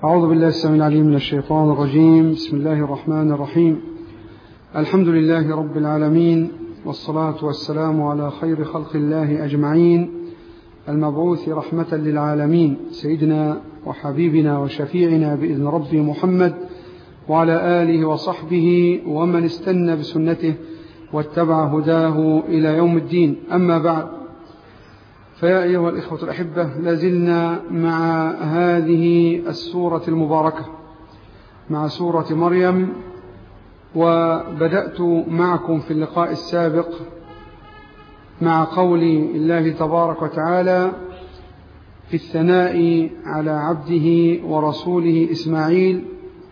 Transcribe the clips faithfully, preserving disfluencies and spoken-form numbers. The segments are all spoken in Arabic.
أعوذ بالله السميع العليم من الشيطان الرجيم. بسم الله الرحمن الرحيم. الحمد لله رب العالمين، والصلاة والسلام على خير خلق الله أجمعين، المبعوث رحمة للعالمين، سيدنا وحبيبنا وشفيعنا بإذن ربي محمد، وعلى آله وصحبه ومن استنى بسنته واتبع هداه إلى يوم الدين. أما بعد، فيا أيها الإخوة الأحبة، لازلنا مع هذه السورة المباركة، مع سورة مريم. وبدأت معكم في اللقاء السابق مع قول الله تبارك وتعالى في الثناء على عبده ورسوله إسماعيل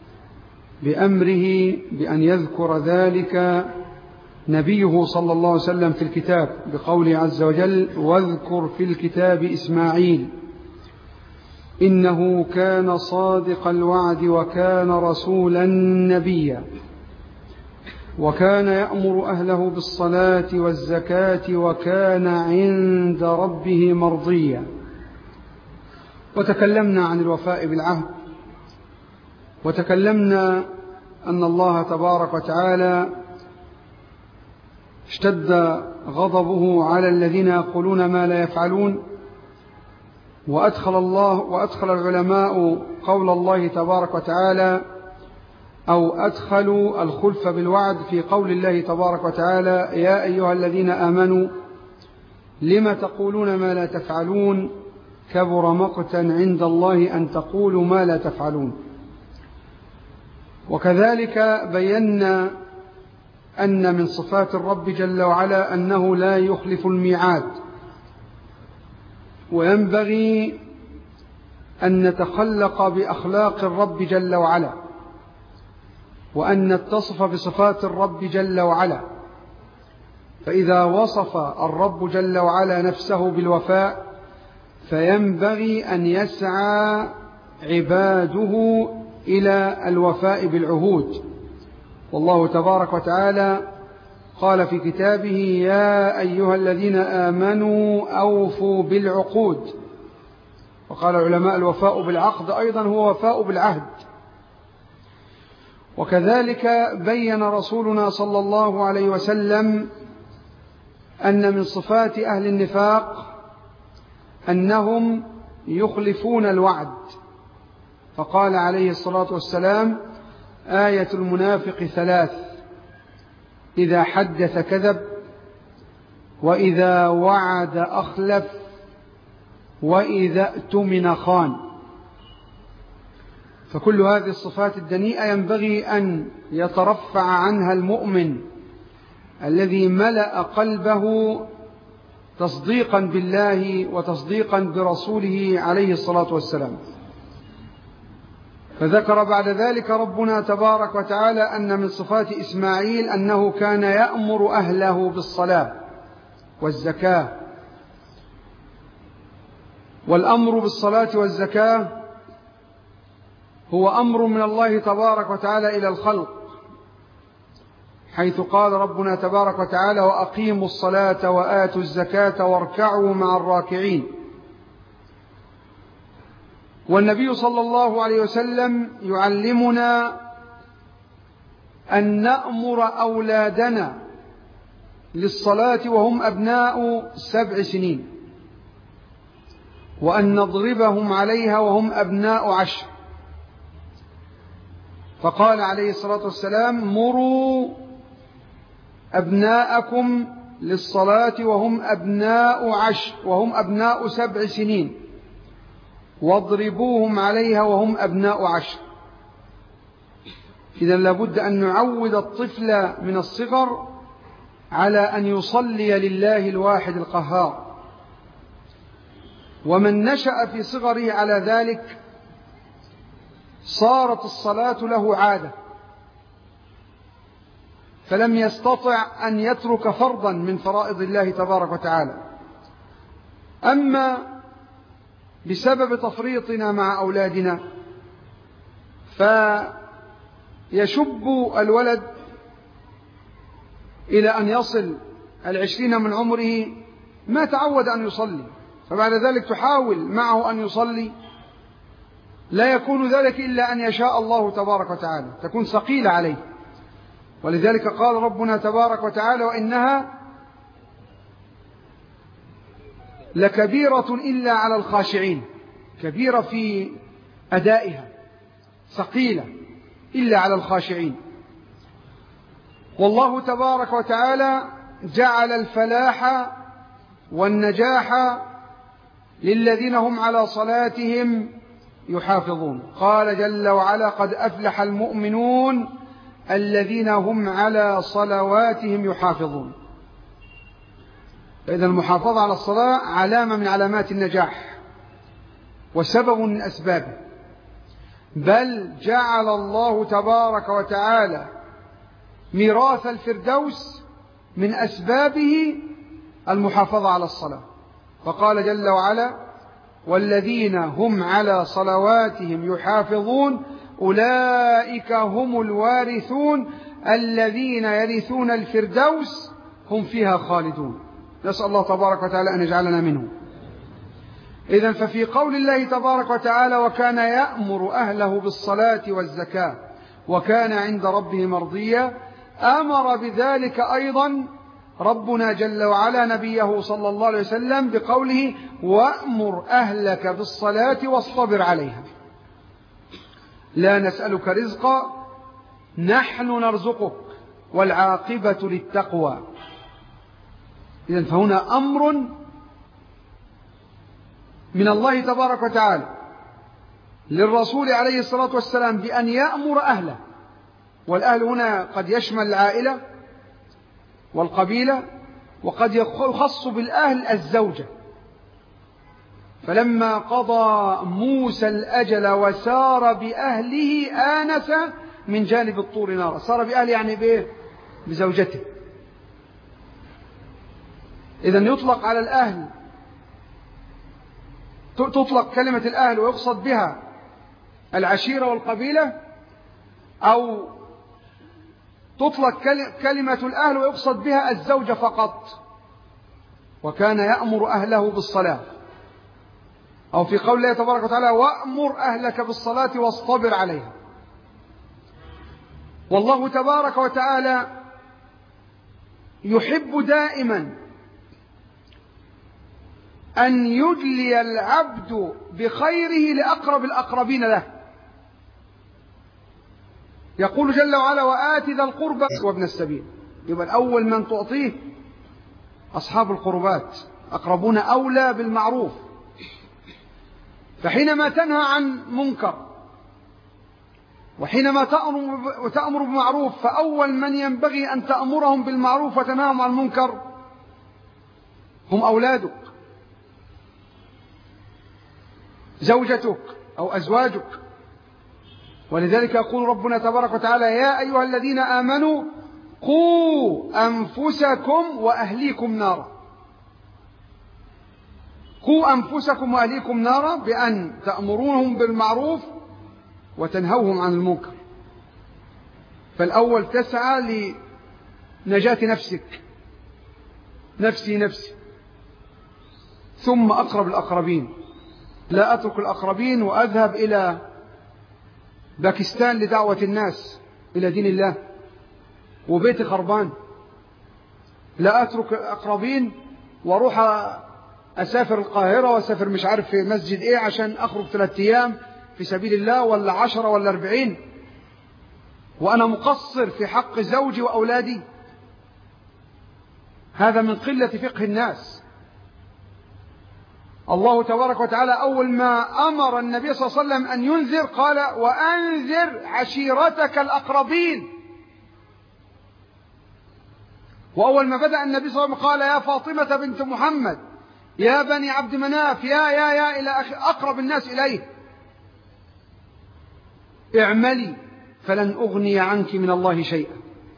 بأمره بأن يذكر ذلك نبيه صلى الله عليه وسلم في الكتاب، بقوله عز وجل: واذكر في الكتاب إسماعيل إنه كان صادق الوعد وكان رسولا نبيا وكان يأمر أهله بالصلاة والزكاة وكان عند ربه مرضيا. وتكلمنا عن الوفاء بالعهد، وتكلمنا أن الله تبارك وتعالى اشتد غضبه على الذين يقولون ما لا يفعلون، وأدخل الله وأدخل العلماء قول الله تبارك وتعالى، أو أدخلوا الخلف بالوعد في قول الله تبارك وتعالى: يا أيها الذين آمنوا لم تقولون ما لا تفعلون كبر مقتا عند الله أن تقولوا ما لا تفعلون. وكذلك بينا أن من صفات الرب جل وعلا أنه لا يخلف الميعاد، وينبغي أن نتخلق بأخلاق الرب جل وعلا، وأن نتصف بصفات الرب جل وعلا. فإذا وصف الرب جل وعلا نفسه بالوفاء، فينبغي أن يسعى عباده إلى الوفاء بالعهود. والله تبارك وتعالى قال في كتابه: يا أيها الذين آمنوا أوفوا بالعقود. وقال العلماء: الوفاء بالعقد أيضا هو وفاء بالعهد. وكذلك بين رسولنا صلى الله عليه وسلم أن من صفات أهل النفاق أنهم يخلفون الوعد، فقال عليه الصلاة والسلام: آية المنافق ثلاث: إذا حدث كذب، وإذا وعد أخلف، وإذا اؤتمن خان. فكل هذه الصفات الدنيئة ينبغي أن يترفع عنها المؤمن الذي ملأ قلبه تصديقا بالله وتصديقا برسوله عليه الصلاة والسلام. فذكر بعد ذلك ربنا تبارك وتعالى أن من صفات إسماعيل أنه كان يأمر أهله بالصلاة والزكاة. والأمر بالصلاة والزكاة هو أمر من الله تبارك وتعالى إلى الخلق، حيث قال ربنا تبارك وتعالى: وأقيموا الصلاة وآتوا الزكاة واركعوا مع الراكعين. والنبي صلى الله عليه وسلم يعلمنا أن نأمر أولادنا للصلاة وهم أبناء سبع سنين، وأن نضربهم عليها وهم أبناء عشر. فقال عليه الصلاة والسلام: مروا أبناءكم للصلاة وهم أبناء عشر وهم أبناء سبع سنين، واضربوهم عليها وهم أبناء عشر. إذن لابد أن نعود الطفل من الصغر على أن يصلي لله الواحد القهار. ومن نشأ في صغره على ذلك صارت الصلاة له عادة، فلم يستطع أن يترك فرضا من فرائض الله تبارك وتعالى. أما بسبب تفريطنا مع أولادنا، فيشب الولد إلى أن يصل العشرين من عمره ما تعود أن يصلي، فبعد ذلك تحاول معه أن يصلي لا يكون ذلك إلا أن يشاء الله تبارك وتعالى، تكون ثقيلة عليه. ولذلك قال ربنا تبارك وتعالى: وإنها لكبيرة إلا على الخاشعين، كبيرة في أدائها، ثقيلة إلا على الخاشعين. والله تبارك وتعالى جعل الفلاح والنجاح للذين هم على صلاتهم يحافظون. قال جل وعلا: قد أفلح المؤمنون الذين هم على صلواتهم يحافظون. فإذا المحافظة على الصلاة علامة من علامات النجاح وسبب من أسبابه، بل جعل الله تبارك وتعالى ميراث الفردوس من أسبابه المحافظة على الصلاة، فقال جل وعلا: والذين هم على صلواتهم يحافظون أولئك هم الوارثون الذين يرثون الفردوس هم فيها خالدون. نسأل الله تبارك وتعالى أن يجعلنا منهم. إذن ففي قول الله تبارك وتعالى: وكان يأمر أهله بالصلاة والزكاة وكان عند ربه مرضيا، أمر بذلك أيضا ربنا جل وعلا نبيه صلى الله عليه وسلم بقوله: وأمر أهلك بالصلاة واصطبر عليها. لا نسألك رزقا نحن نرزقك والعاقبة للتقوى. إذن فهنا أمر من الله تبارك وتعالى للرسول عليه الصلاة والسلام بأن يأمر أهله، والأهل هنا قد يشمل العائلة والقبيلة، وقد يخص بالأهل الزوجة. فلما قضى موسى الأجل وسار بأهله آنس من جانب الطور نارا. سار بأهله يعني بإيه؟ بزوجته. إذن يطلق على الأهل، تطلق كلمة الأهل ويقصد بها العشيرة والقبيلة، أو تطلق كلمة الأهل ويقصد بها الزوجة فقط. وكان يأمر أهله بالصلاة، أو في قول الله تبارك وتعالى: وأمر أهلك بالصلاة واصطبر عليها. والله تبارك وتعالى يحب دائما أن يدلي العبد بخيره لأقرب الأقربين له. يقول جل وعلا: وآت ذا القربى وابن السبيل. يبقى الأول من تعطيه أصحاب القربات، أقربون أولى بالمعروف. فحينما تنهى عن منكر وحينما تأمر بمعروف، فأول من ينبغي أن تأمرهم بالمعروف وتنهاهم عن المنكر هم أولادك، زوجتك أو أزواجك. ولذلك يقول ربنا تبارك وتعالى: يا أيها الذين آمنوا قوا أنفسكم وأهليكم نارا. قوا أنفسكم وأهليكم نارا بأن تأمرونهم بالمعروف وتنهوهم عن المنكر. فالأول تسعى لنجاة نفسك، نفسي نفسي، ثم أقرب الأقربين. لا أترك الأقربين وأذهب إلى باكستان لدعوة الناس إلى دين الله وبيتي خربان. لا أترك الأقربين وأروح أسافر القاهرة وأسافر مش عارف في مسجد إيه عشان أخرج ثلاثة أيام في سبيل الله، ولا عشرة ولا أربعين، وأنا مقصر في حق زوجي وأولادي. هذا من قلة فقه الناس. الله تبارك وتعالى أول ما أمر النبي صلى الله عليه وسلم أن ينذر قال: وأنذر عشيرتك الأقربين. وأول ما بدأ النبي صلى الله عليه وسلم قال: يا فاطمة بنت محمد، يا بني عبد مناف، يا يا يا إلى أقرب الناس إليه: اعملي فلن أغني عنك من الله شيئا.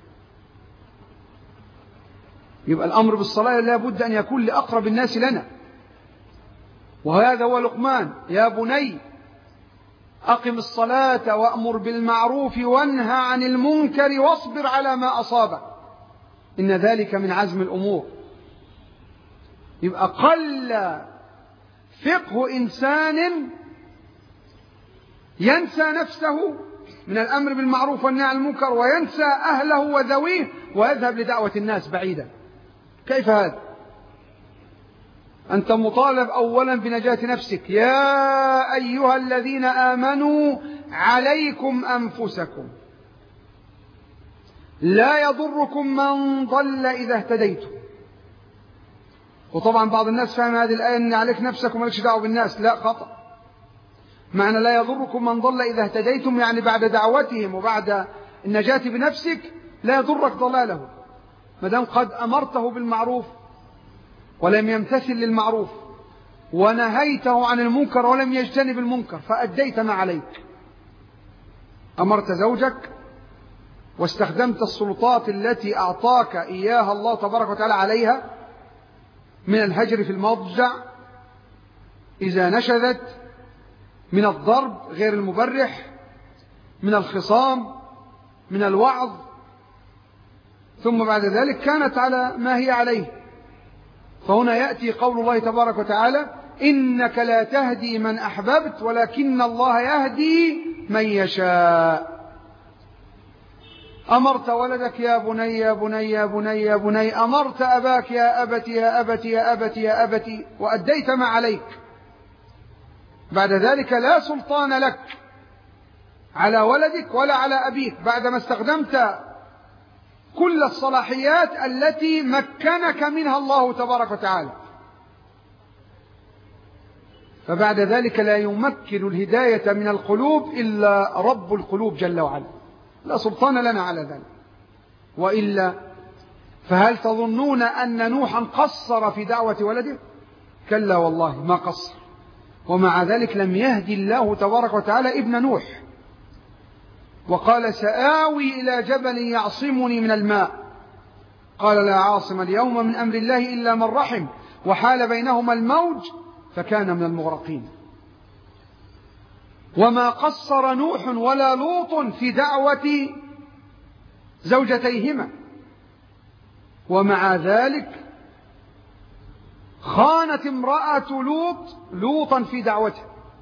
يبقى الأمر بالصلاة لا بد أن يكون لأقرب الناس لنا. وهذا هو لقمان: يا بني أقم الصلاة وأمر بالمعروف وانهى عن المنكر واصبر على ما أصابك إن ذلك من عزم الأمور. يبقى قل فقه إنسان ينسى نفسه من الأمر بالمعروف والنهي عن المنكر، وينسى أهله وذويه، ويذهب لدعوة الناس بعيدا. كيف هذا؟ أنت مطالب أولا بنجاة نفسك. يا أيها الذين آمنوا عليكم أنفسكم لا يضركم من ضل إذا اهتديتم. وطبعا بعض الناس فهم هذه الآية أن عليك نفسك ومالكش دعوة بالناس. لا، خطأ. معنى لا يضركم من ضل إذا اهتديتم يعني بعد دعوتهم وبعد النجاة بنفسك لا يضرك ضلاله، ما دام قد أمرته بالمعروف ولم يمتثل للمعروف، ونهيته عن المنكر ولم يجتنب المنكر، فأديت ما عليك. أمرت زوجك واستخدمت السلطات التي أعطاك إياها الله تبارك وتعالى عليها من الهجر في المضجع إذا نشذت، من الضرب غير المبرح، من الخصام، من الوعظ، ثم بعد ذلك كانت على ما هي عليه. فهنا يأتي قول الله تبارك وتعالى: إنك لا تهدي من أحببت ولكن الله يهدي من يشاء. أمرت ولدك يا بني يا بني يا بني يا بني، أمرت أباك يا أبت يا أبت يا أبت يا أبت، وأديت ما عليك. بعد ذلك لا سلطان لك على ولدك ولا على أبيك بعدما استخدمت كل الصلاحيات التي مكنك منها الله تبارك وتعالى. فبعد ذلك لا يمكن الهداية من القلوب إلا رب القلوب جل وعلا، لا سلطان لنا على ذلك. وإلا فهل تظنون أن نوحا قصر في دعوة ولده؟ كلا والله ما قصر. ومع ذلك لم يهدي الله تبارك وتعالى ابن نوح، وقال: سآوي إلى جبل يعصمني من الماء. قال: لا عاصم اليوم من أمر الله إلا من رحم، وحال بينهما الموج فكان من المغرقين. وما قصر نوح ولا لوط في دعوة زوجتيهما، ومع ذلك خانت امرأة لوط لوطا في دعوته،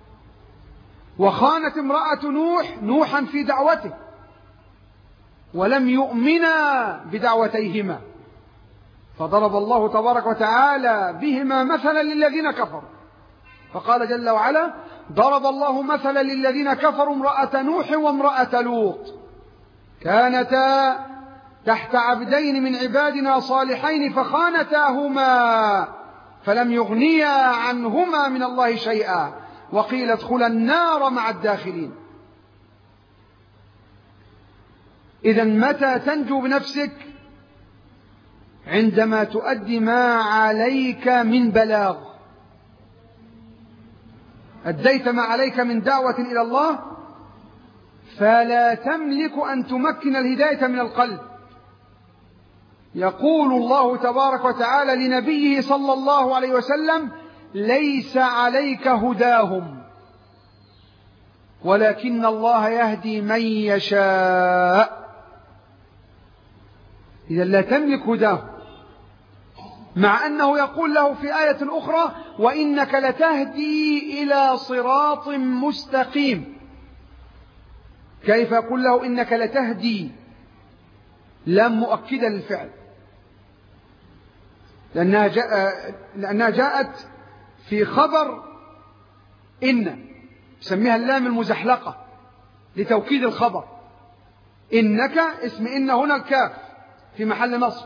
وخانت امرأة نوح نوحا في دعوته، ولم يؤمنا بدعوتيهما. فضرب الله تبارك وتعالى بهما مثلا للذين كفروا، فقال جل وعلا: ضرب الله مثلا للذين كفروا امرأة نوح وامرأة لوط كانتا تحت عبدين من عبادنا صالحين فخانتاهما فلم يغنيا عنهما من الله شيئا وقيل ادخلا النار مع الداخلين. إذن متى تنجو بنفسك؟ عندما تؤدي ما عليك من بلاغ. أديت ما عليك من دعوة إلى الله، فلا تملك أن تمكن الهداية من القلب. يقول الله تبارك وتعالى لنبيه صلى الله عليه وسلم: ليس عليك هداهم ولكن الله يهدي من يشاء. إذا لا تملك هداه، مع أنه يقول له في آية أخرى: وإنك لتهدي إلى صراط مستقيم. كيف يقول له إنك لتهدي؟ لام مؤكدة للفعل، لأنها, جاء لأنها جاءت في خبر إن، سميها اللام المزحلقة لتوكيد الخبر. إنك اسم إن هنا الكاف في محل نصب،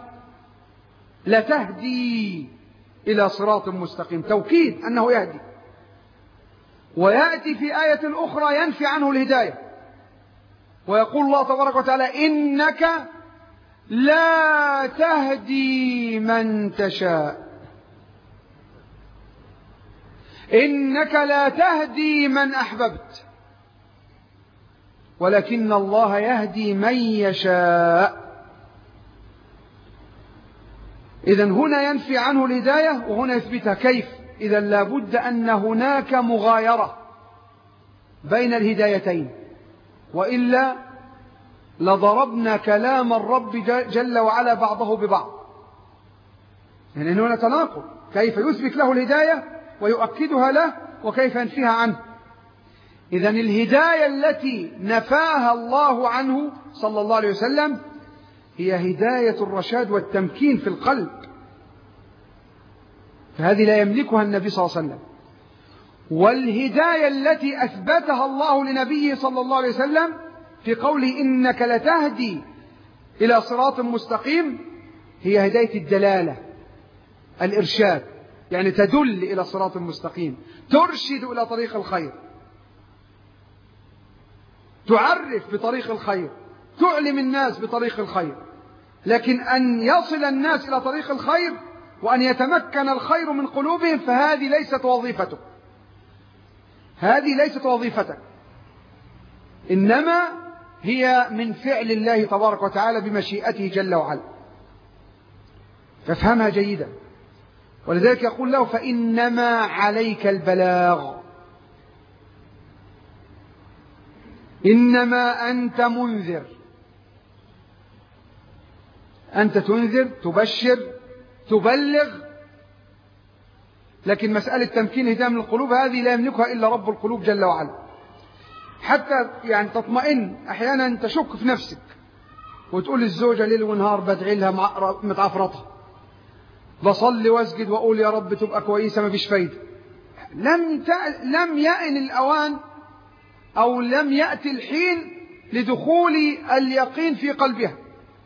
لتهدي إلى صراط مستقيم، توكيد أنه يهدي. ويأتي في آية أخرى ينفي عنه الهداية، ويقول الله تبارك وتعالى: إنك لا تهدي من تشاء. إنك لا تهدي من أحببت ولكن الله يهدي من يشاء. إذن هنا ينفي عنه الهداية وهنا يثبتها. كيف؟ إذن لابد أن هناك مغايرة بين الهدايتين، وإلا لضربنا كلام الرب جل وعلا بعضه ببعض. يعني هنا تناقض، كيف يثبت له الهداية ويؤكدها له، وكيف ينفيها عنه. إذن الهداية التي نفاها الله عنه صلى الله عليه وسلم هي هداية الرشاد والتمكين في القلب، فهذه لا يملكها النبي صلى الله عليه وسلم. والهداية التي أثبتها الله لنبيه صلى الله عليه وسلم في قوله إنك لتهدي إلى صراط مستقيم هي هداية الدلالة، الإرشاد، يعني تدل إلى صراط مستقيم، ترشد إلى طريق الخير، تعرف بطريق الخير، تعلم الناس بطريق الخير. لكن أن يصل الناس إلى طريق الخير وأن يتمكن الخير من قلوبهم فهذه ليست وظيفتك، هذه ليست وظيفتك، إنما هي من فعل الله تبارك وتعالى بمشيئته جل وعلا، فافهمها جيدا. ولذلك يقول له فإنما عليك البلاغ، إنما أنت منذر، أنت تنذر، تبشر، تبلغ. لكن مسألة تمكين هداية من القلوب هذه لا يملكها إلا رب القلوب جل وعلا، حتى يعني تطمئن. أحيانا تشك في نفسك وتقول الزوجة ليل ونهار بدعي لها متعفرطها، بصلي واسجد وأقول يا رب تبقى كويسة، ما فيش فايدة. لم لم يأن الأوان أو لم يأتي الحين لدخول اليقين في قلبها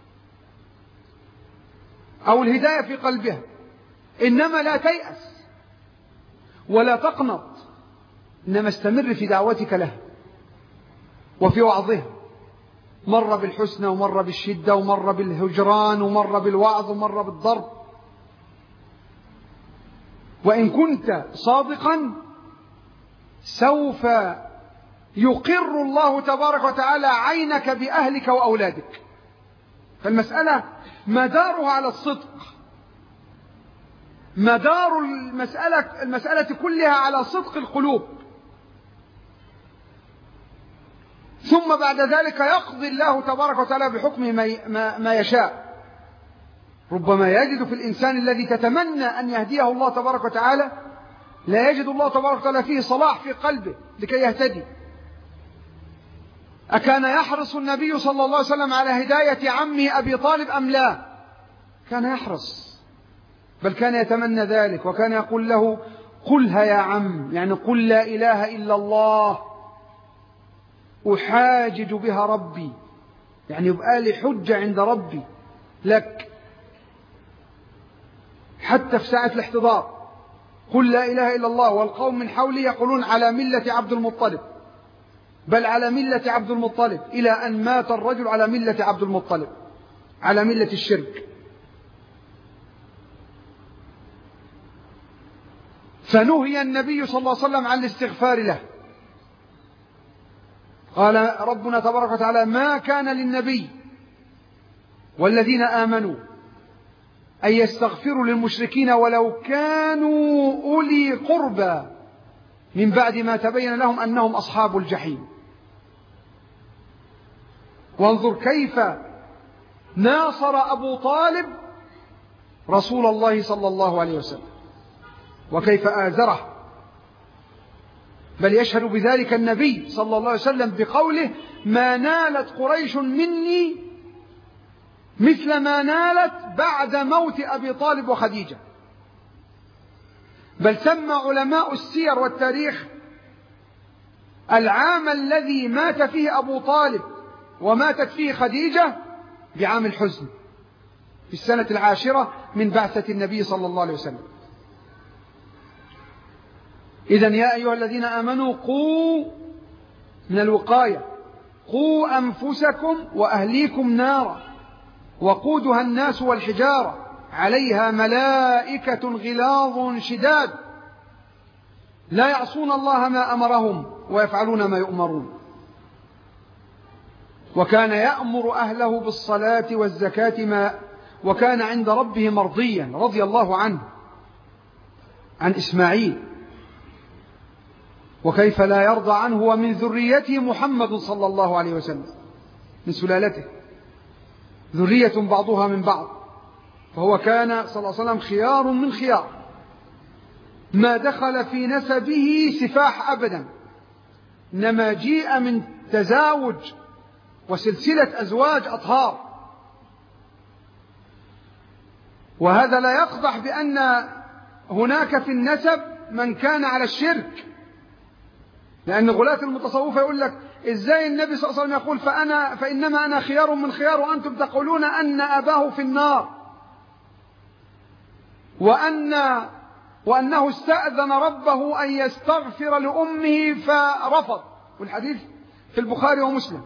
أو الهداية في قلبها. إنما لا تيأس ولا تقنط، إنما استمر في دعوتك له وفي وعظها، مر بالحسنى ومر بالشدة ومر بالهجران ومر بالوعظ ومر بالضرب. وإن كنت صادقا سوف يقر الله تبارك وتعالى عينك بأهلك وأولادك. فالمسألة مدارها على الصدق، مدار المسألة, المسألة كلها على صدق القلوب. ثم بعد ذلك يقضي الله تبارك وتعالى بحكمه ما, ما يشاء. ربما يجد في الإنسان الذي تتمنى أن يهديه الله تبارك وتعالى لا يجد الله تبارك وتعالى فيه صلاح في قلبه لكي يهتدي. أكان يحرص النبي صلى الله عليه وسلم على هداية عمه أبي طالب أم لا؟ كان يحرص، بل كان يتمنى ذلك، وكان يقول له قلها يا عم، يعني قل لا إله إلا الله أحاجج بها ربي، يعني يبقى لي حجة عند ربي لك. حتى في ساعة الاحتضار قل لا إله إلا الله والقوم من حولي يقولون على ملة عبد المطلب، بل على ملة عبد المطلب، إلى أن مات الرجل على ملة عبد المطلب، على ملة الشرك. فنهي النبي صلى الله عليه وسلم عن الاستغفار له. قال ربنا تبارك وتعالى ما كان للنبي والذين آمنوا أن يستغفروا للمشركين ولو كانوا أولي قربى من بعد ما تبين لهم أنهم أصحاب الجحيم. وانظر كيف ناصر أبو طالب رسول الله صلى الله عليه وسلم، وكيف آزره، بل يشهد بذلك النبي صلى الله عليه وسلم بقوله ما نالت قريش مني مثل ما نالت بعد موت أبي طالب وخديجة. بل سمى علماء السير والتاريخ العام الذي مات فيه أبو طالب وماتت فيه خديجة بعام الحزن، في السنة العاشرة من بعثة النبي صلى الله عليه وسلم. إذن يا أيها الذين آمنوا قوا من الوقاية، قوا أنفسكم وأهليكم نارا وقودها الناس والحجارة عليها ملائكة غلاظ شداد لا يعصون الله ما أمرهم ويفعلون ما يؤمرون. وكان يأمر أهله بالصلاة والزكاة ما وكان عند ربه مرضيا، رضي الله عنه عن إسماعيل، وكيف لا يرضى عنه ومن ذريته محمد صلى الله عليه وسلم، من سلالته ذرية بعضها من بعض. فهو كان صلى الله عليه وسلم خيار من خيار، ما دخل في نسبه سفاح أبدا، إنما جيء من تزاوج وسلسلة أزواج أطهار. وهذا لا يقضح بأن هناك في النسب من كان على الشرك، لأن غلاة المتصوفة يقول لك إزاي النبي صلى الله عليه وسلم يقول فأنا فإنما أنا خيار من خيار وأنتم تقولون أن أباه في النار، وأن وأنه استأذن ربه أن يستغفر لأمه فرفض، والحديث في البخاري ومسلم.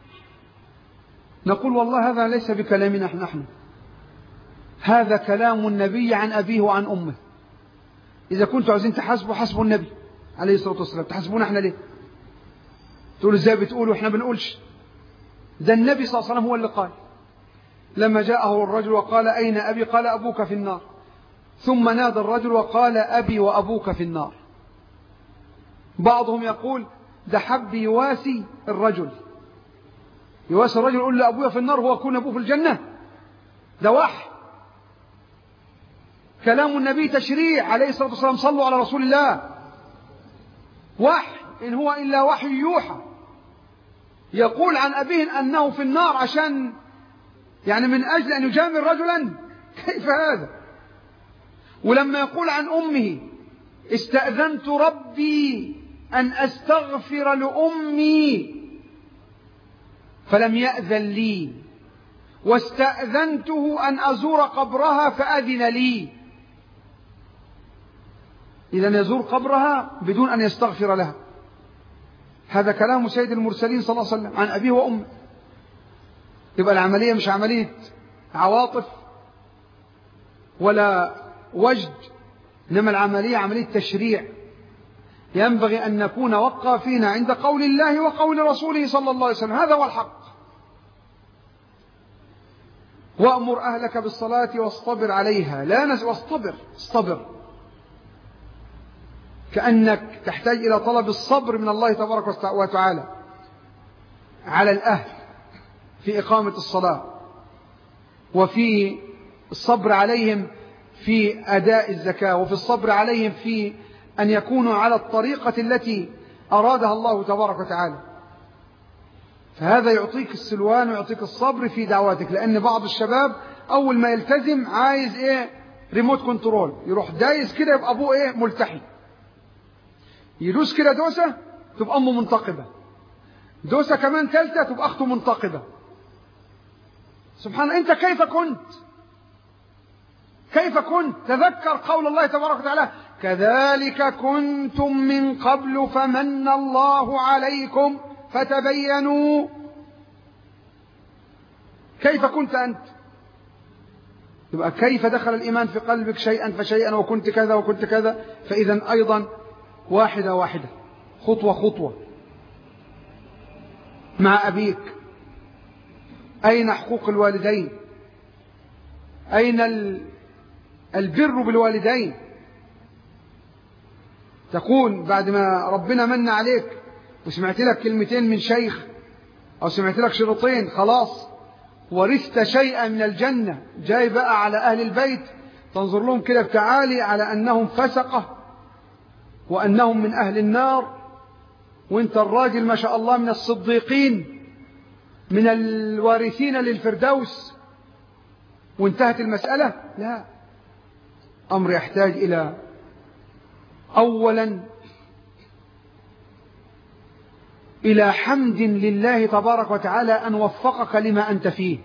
نقول والله هذا ليس بكلامنا نحن، هذا كلام النبي عن أبيه وعن أمه. إذا كنتوا عايزين تحاسبوا حسبوا النبي عليه الصلاة والسلام، تحاسبون احنا ليه؟ تقولوا ازاي بتقولوا احنا بنقولش؟ ده النبي صلى الله عليه وسلم هو اللي قال لما جاءه الرجل وقال أين أبي؟ قال أبوك في النار. ثم نادى الرجل وقال أبي وأبوك في النار. بعضهم يقول ده حب يواسي الرجل، يواسي الرجل يقول له أبويا في النار هو يكون أبوه في الجنة. ده وحي، كلام النبي تشريع عليه الصلاة والسلام. صلوا على رسول الله. وحي إن هو إلا وحي يوحى. يقول عن أبيه أنه في النار عشان يعني من أجل أن يجامل رجلا؟ كيف هذا؟ ولما يقول عن أمه استأذنت ربي أن أستغفر لأمي فلم يأذن لي، واستأذنته أن أزور قبرها فأذن لي. إذن يزور قبرها بدون أن يستغفر لها. هذا كلام سيد المرسلين صلى الله عليه وسلم عن أبيه وأمه. يبقى العملية مش عملية عواطف ولا وجد، إنما العملية عملية تشريع. ينبغي أن نكون وقافين عند قول الله وقول رسوله صلى الله عليه وسلم. هذا هو الحق. وأمر أهلك بالصلاة واصطبر عليها. لا نس واصطبر، اصطبر، كأنك تحتاج إلى طلب الصبر من الله تبارك وتعالى على الأهل في إقامة الصلاة، وفي الصبر عليهم في أداء الزكاة، وفي الصبر عليهم في أن يكونوا على الطريقة التي أرادها الله تبارك وتعالى. فهذا يعطيك السلوان ويعطيك الصبر في دعواتك. لأن بعض الشباب أول ما يلتزم عايز إيه؟ ريموت كنترول، يروح دايس كده يبقى أبوه إيه؟ ملتحي. يدوس كده دوسة تبقى أمه منتقبة، دوسة كمان ثالثة تبقى أخته منتقبة. سبحان الله. أنت كيف كنت؟ كيف كنت؟ تذكر قول الله تبارك وتعالى كذلك كنتم من قبل فمن الله عليكم فتبينوا. كيف كنت أنت؟ يبقى كيف دخل الإيمان في قلبك شيئا فشيئا وكنت كذا وكنت كذا. فإذا أيضا واحدة واحدة، خطوة خطوة مع أبيك. أين حقوق الوالدين؟ أين البر بالوالدين؟ تكون بعد ما ربنا من عليك وسمعت لك كلمتين من شيخ أو سمعت لك شرطين، خلاص ورثت شيئا من الجنة، جاي بقى على أهل البيت تنظر لهم كده بتعالي على أنهم فسقة وأنهم من أهل النار، وانت الراجل ما شاء الله من الصديقين من الوارثين للفردوس، وانتهت المسألة. لا، أمر يحتاج إلى أولا إلى حمد لله تبارك وتعالى أن وفقك لما أنت فيه،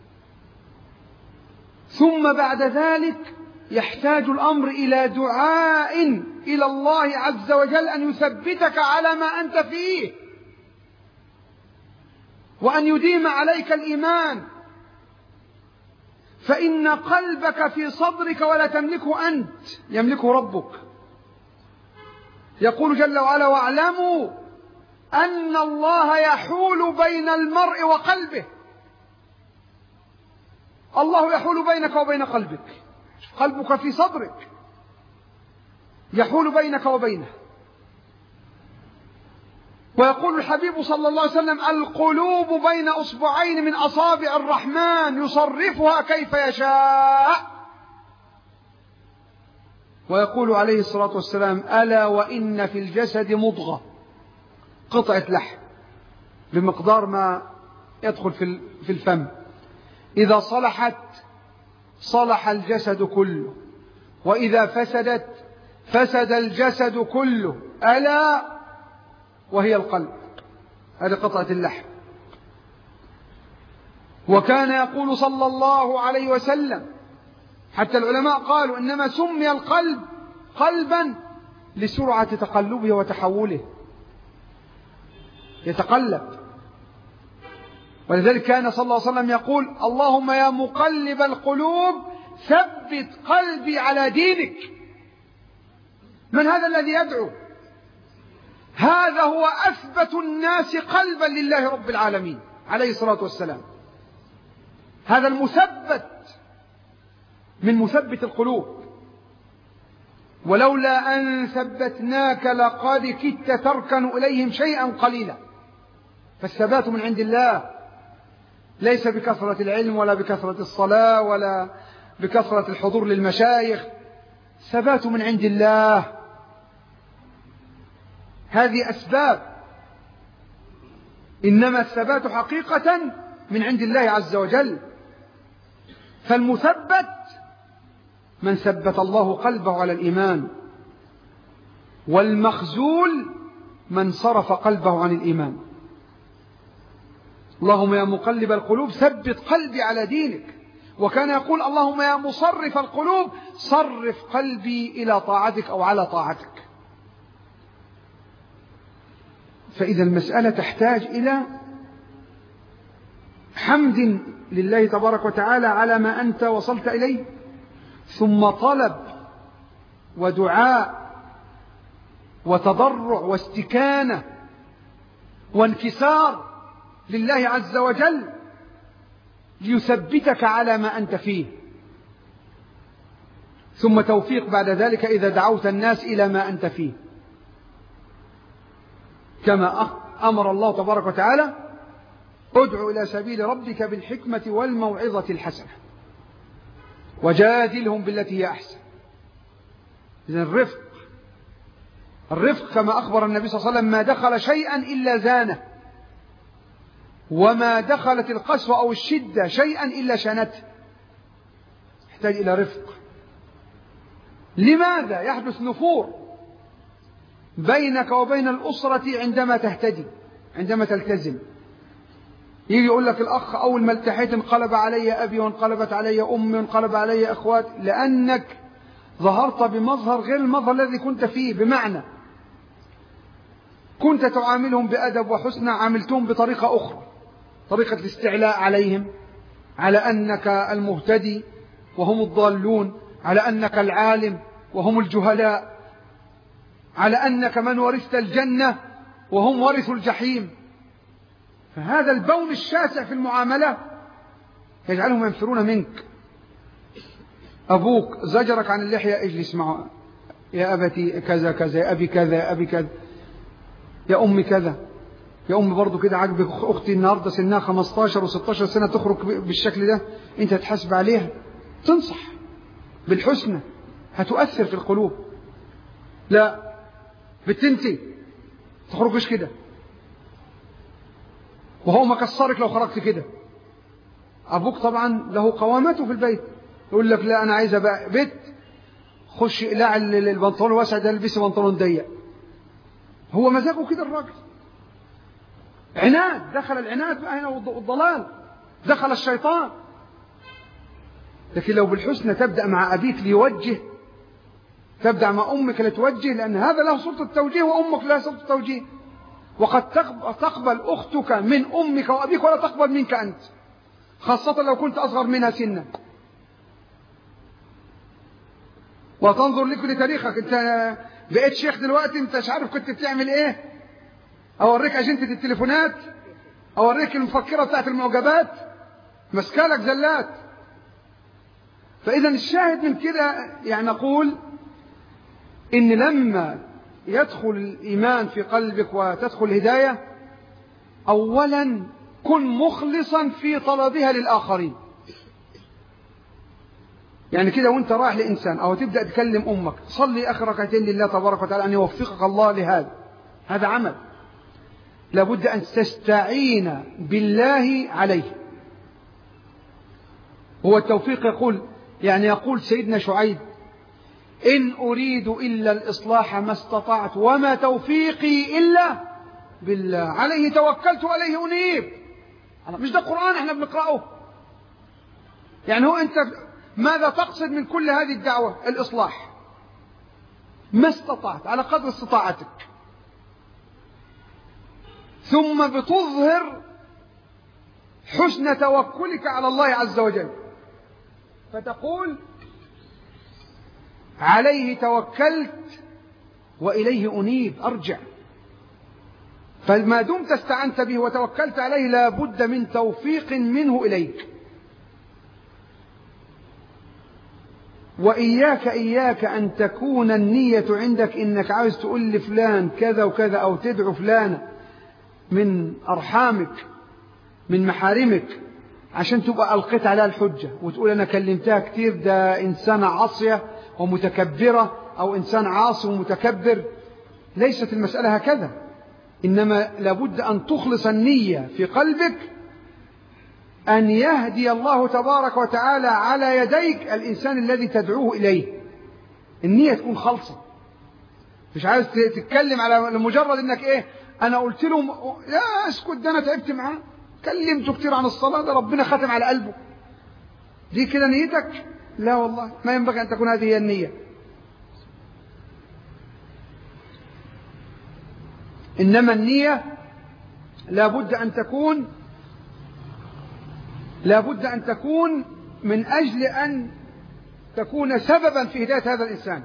ثم بعد ذلك يحتاج الأمر إلى دعاء إلى الله عز وجل أن يثبتك على ما أنت فيه، وأن يديم عليك الإيمان، فإن قلبك في صدرك ولا تملكه أنت، يملكه ربك. يقول جل وعلا واعلموا أن الله يحول بين المرء وقلبه. الله يحول بينك وبين قلبك، قلبك في صدرك، يحول بينك وبينه. ويقول الحبيب صلى الله عليه وسلم القلوب بين أصبعين من أصابع الرحمن يصرفها كيف يشاء. ويقول عليه الصلاة والسلام ألا وإن في الجسد مضغة قطعة لحم بمقدار ما يدخل في الفم، إذا صلحت صلح الجسد كله، وإذا فسدت فسد الجسد كله، ألا وهي القلب. هذه قطعة اللحم. وكان يقول صلى الله عليه وسلم، حتى العلماء قالوا إنما سمي القلب قلبا لسرعة تقلبه وتحوله، يتقلب. ولذلك كان صلى الله عليه وسلم يقول: اللهم يا مقلب القلوب ثبت قلبي على دينك. من هذا الذي يدعو؟ هذا هو أثبت الناس قلبا لله رب العالمين عليه الصلاة والسلام. هذا المثبت من مثبت القلوب. ولولا أن ثبتناك لقد كدت تركن إليهم شيئا قليلا. فالثبات من عند الله، ليس بكثرة العلم ولا بكثرة الصلاة ولا بكثرة الحضور للمشايخ. ثبات من عند الله. هذه أسباب، إنما الثبات حقيقة من عند الله عز وجل. فالمثبت من ثبت الله قلبه على الإيمان، والمخزول من صرف قلبه عن الإيمان. اللهم يا مقلب القلوب ثبت قلبي على دينك. وكان يقول: اللهم يا مصرف القلوب صرف قلبي إلى طاعتك أو على طاعتك. فإذا المسألة تحتاج إلى حمد لله تبارك وتعالى على ما أنت وصلت إليه، ثم طلب ودعاء وتضرع واستكانة وانكسار لله عز وجل ليثبتك على ما أنت فيه، ثم توفيق بعد ذلك إذا دعوت الناس إلى ما أنت فيه، كما أمر الله تبارك وتعالى: ادع إلى سبيل ربك بالحكمة والموعظة الحسنة وجادلهم بالتي هي أحسن. إذن الرفق الرفق كما أخبر النبي صلى الله عليه وسلم: ما دخل شيئا إلا زانه، وما دخلت القسوة أو الشدة شيئا إلا شنته. يحتاج إلى رفق. لماذا يحدث نفور بينك وبين الأسرة عندما تهتدي، عندما تلتزم؟ يجي يقول لك الأخ: أول ما التحيت انقلب علي أبي وانقلبت علي أمي وانقلب علي أخواتي، لأنك ظهرت بمظهر غير المظهر الذي كنت فيه. بمعنى كنت تعاملهم بأدب وحسنى، عاملتهم بطريقة أخرى، طريقة الاستعلاء عليهم، على أنك المهتدي وهم الضالون، على أنك العالم وهم الجهلاء، على أنك من ورثت الجنة وهم ورثوا الجحيم. فهذا البون الشاسع في المعاملة يجعلهم ينفرون منك. أبوك زجرك عن اللحية: اجلس معه يا أبتي كذا كذا، يا أبي كذا، يا أبي كذا، يا أمي كذا، يا أمي برضو كده عجبك أختي النهاردة سنها خمستاشر وستاشر سنة تخرج بالشكل ده، أنت تحاسب عليها. تنصح بالحسنى، هتؤثر في القلوب. لا، بتنتي تخرجش كده، وهو مكسرك لو خرجت كده. أبوك طبعا له قوامته في البيت، يقول لك: لا أنا عايزة بقى بيت، خش إقلاع البنطلون الواسع ده، البسي بنطلون ضيق. هو مزاجه كده الراجل. عناد، دخل العناد بقى هنا والضلال، دخل الشيطان. لكن لو بالحسنى تبدأ مع أبيك ليوجه، تبدأ مع أمك لتوجه، لأن هذا له سلطة التوجيه وأمك لها سلطة التوجيه. وقد تقبل أختك من أمك وأبيك ولا تقبل منك أنت، خاصة لو كنت أصغر منها سنا. وتنظر لك لتاريخك، أنت بقيت شيخ دلوقتي، أنت مش عارف كنت بتعمل إيه. أوريك أجندة التليفونات، أوريك المفكرة بتاعت المعجبات، مسكالك زلات. فإذا الشاهد من كده يعني نقول إن لما يدخل الإيمان في قلبك وتدخل الهداية، أولا كن مخلصا في طلبها للآخرين. يعني كده وانت رايح لإنسان أو تبدأ تكلم أمك، صلي آخر ركعتين لله تبارك وتعالى أن يوفقك الله لهذا، هذا عمل. لابد أن تستعين بالله عليه. هو التوفيق يقول يعني يقول سيدنا شعيب: إن أريد إلا الإصلاح ما استطعت وما توفيقي إلا بالله عليه توكلت وعليه أنيب. مش ده قرآن احنا بنقرأه؟ يعني هو أنت ماذا تقصد من كل هذه الدعوة؟ الإصلاح ما استطعت على قدر استطاعتك، ثم بتظهر حسن توكلك على الله عز وجل فتقول: عليه توكلت وإليه أنيب، أرجع. فما دمت استعنت به وتوكلت عليه لا بد من توفيق منه إليك. وإياك إياك أن تكون النية عندك إنك عاوز تقول لفلان كذا وكذا، أو تدعو فلان من أرحامك من محارمك عشان تبقى ألقيت عليها الحجة وتقول أنا كلمتها كتير، ده إنسانة عاصية ومتكبرة أو إنسان عاصي ومتكبر. ليست المسألة هكذا، إنما لابد أن تخلص النية في قلبك أن يهدي الله تبارك وتعالى على يديك الإنسان الذي تدعوه إليه. النية تكون خالصة، مش عايز تتكلم على لمجرد إنك إيه أنا قلت له لا اسكت ده أنا تعبت معاه، كلمته كتير عن الصلاة، ده ربنا ختم على قلبه. دي كده نيتك؟ لا والله، ما ينبغي أن تكون هذه هي النية. إنما النية لابد أن تكون لابد أن تكون من أجل أن تكون سببا في هداية هذا الإنسان.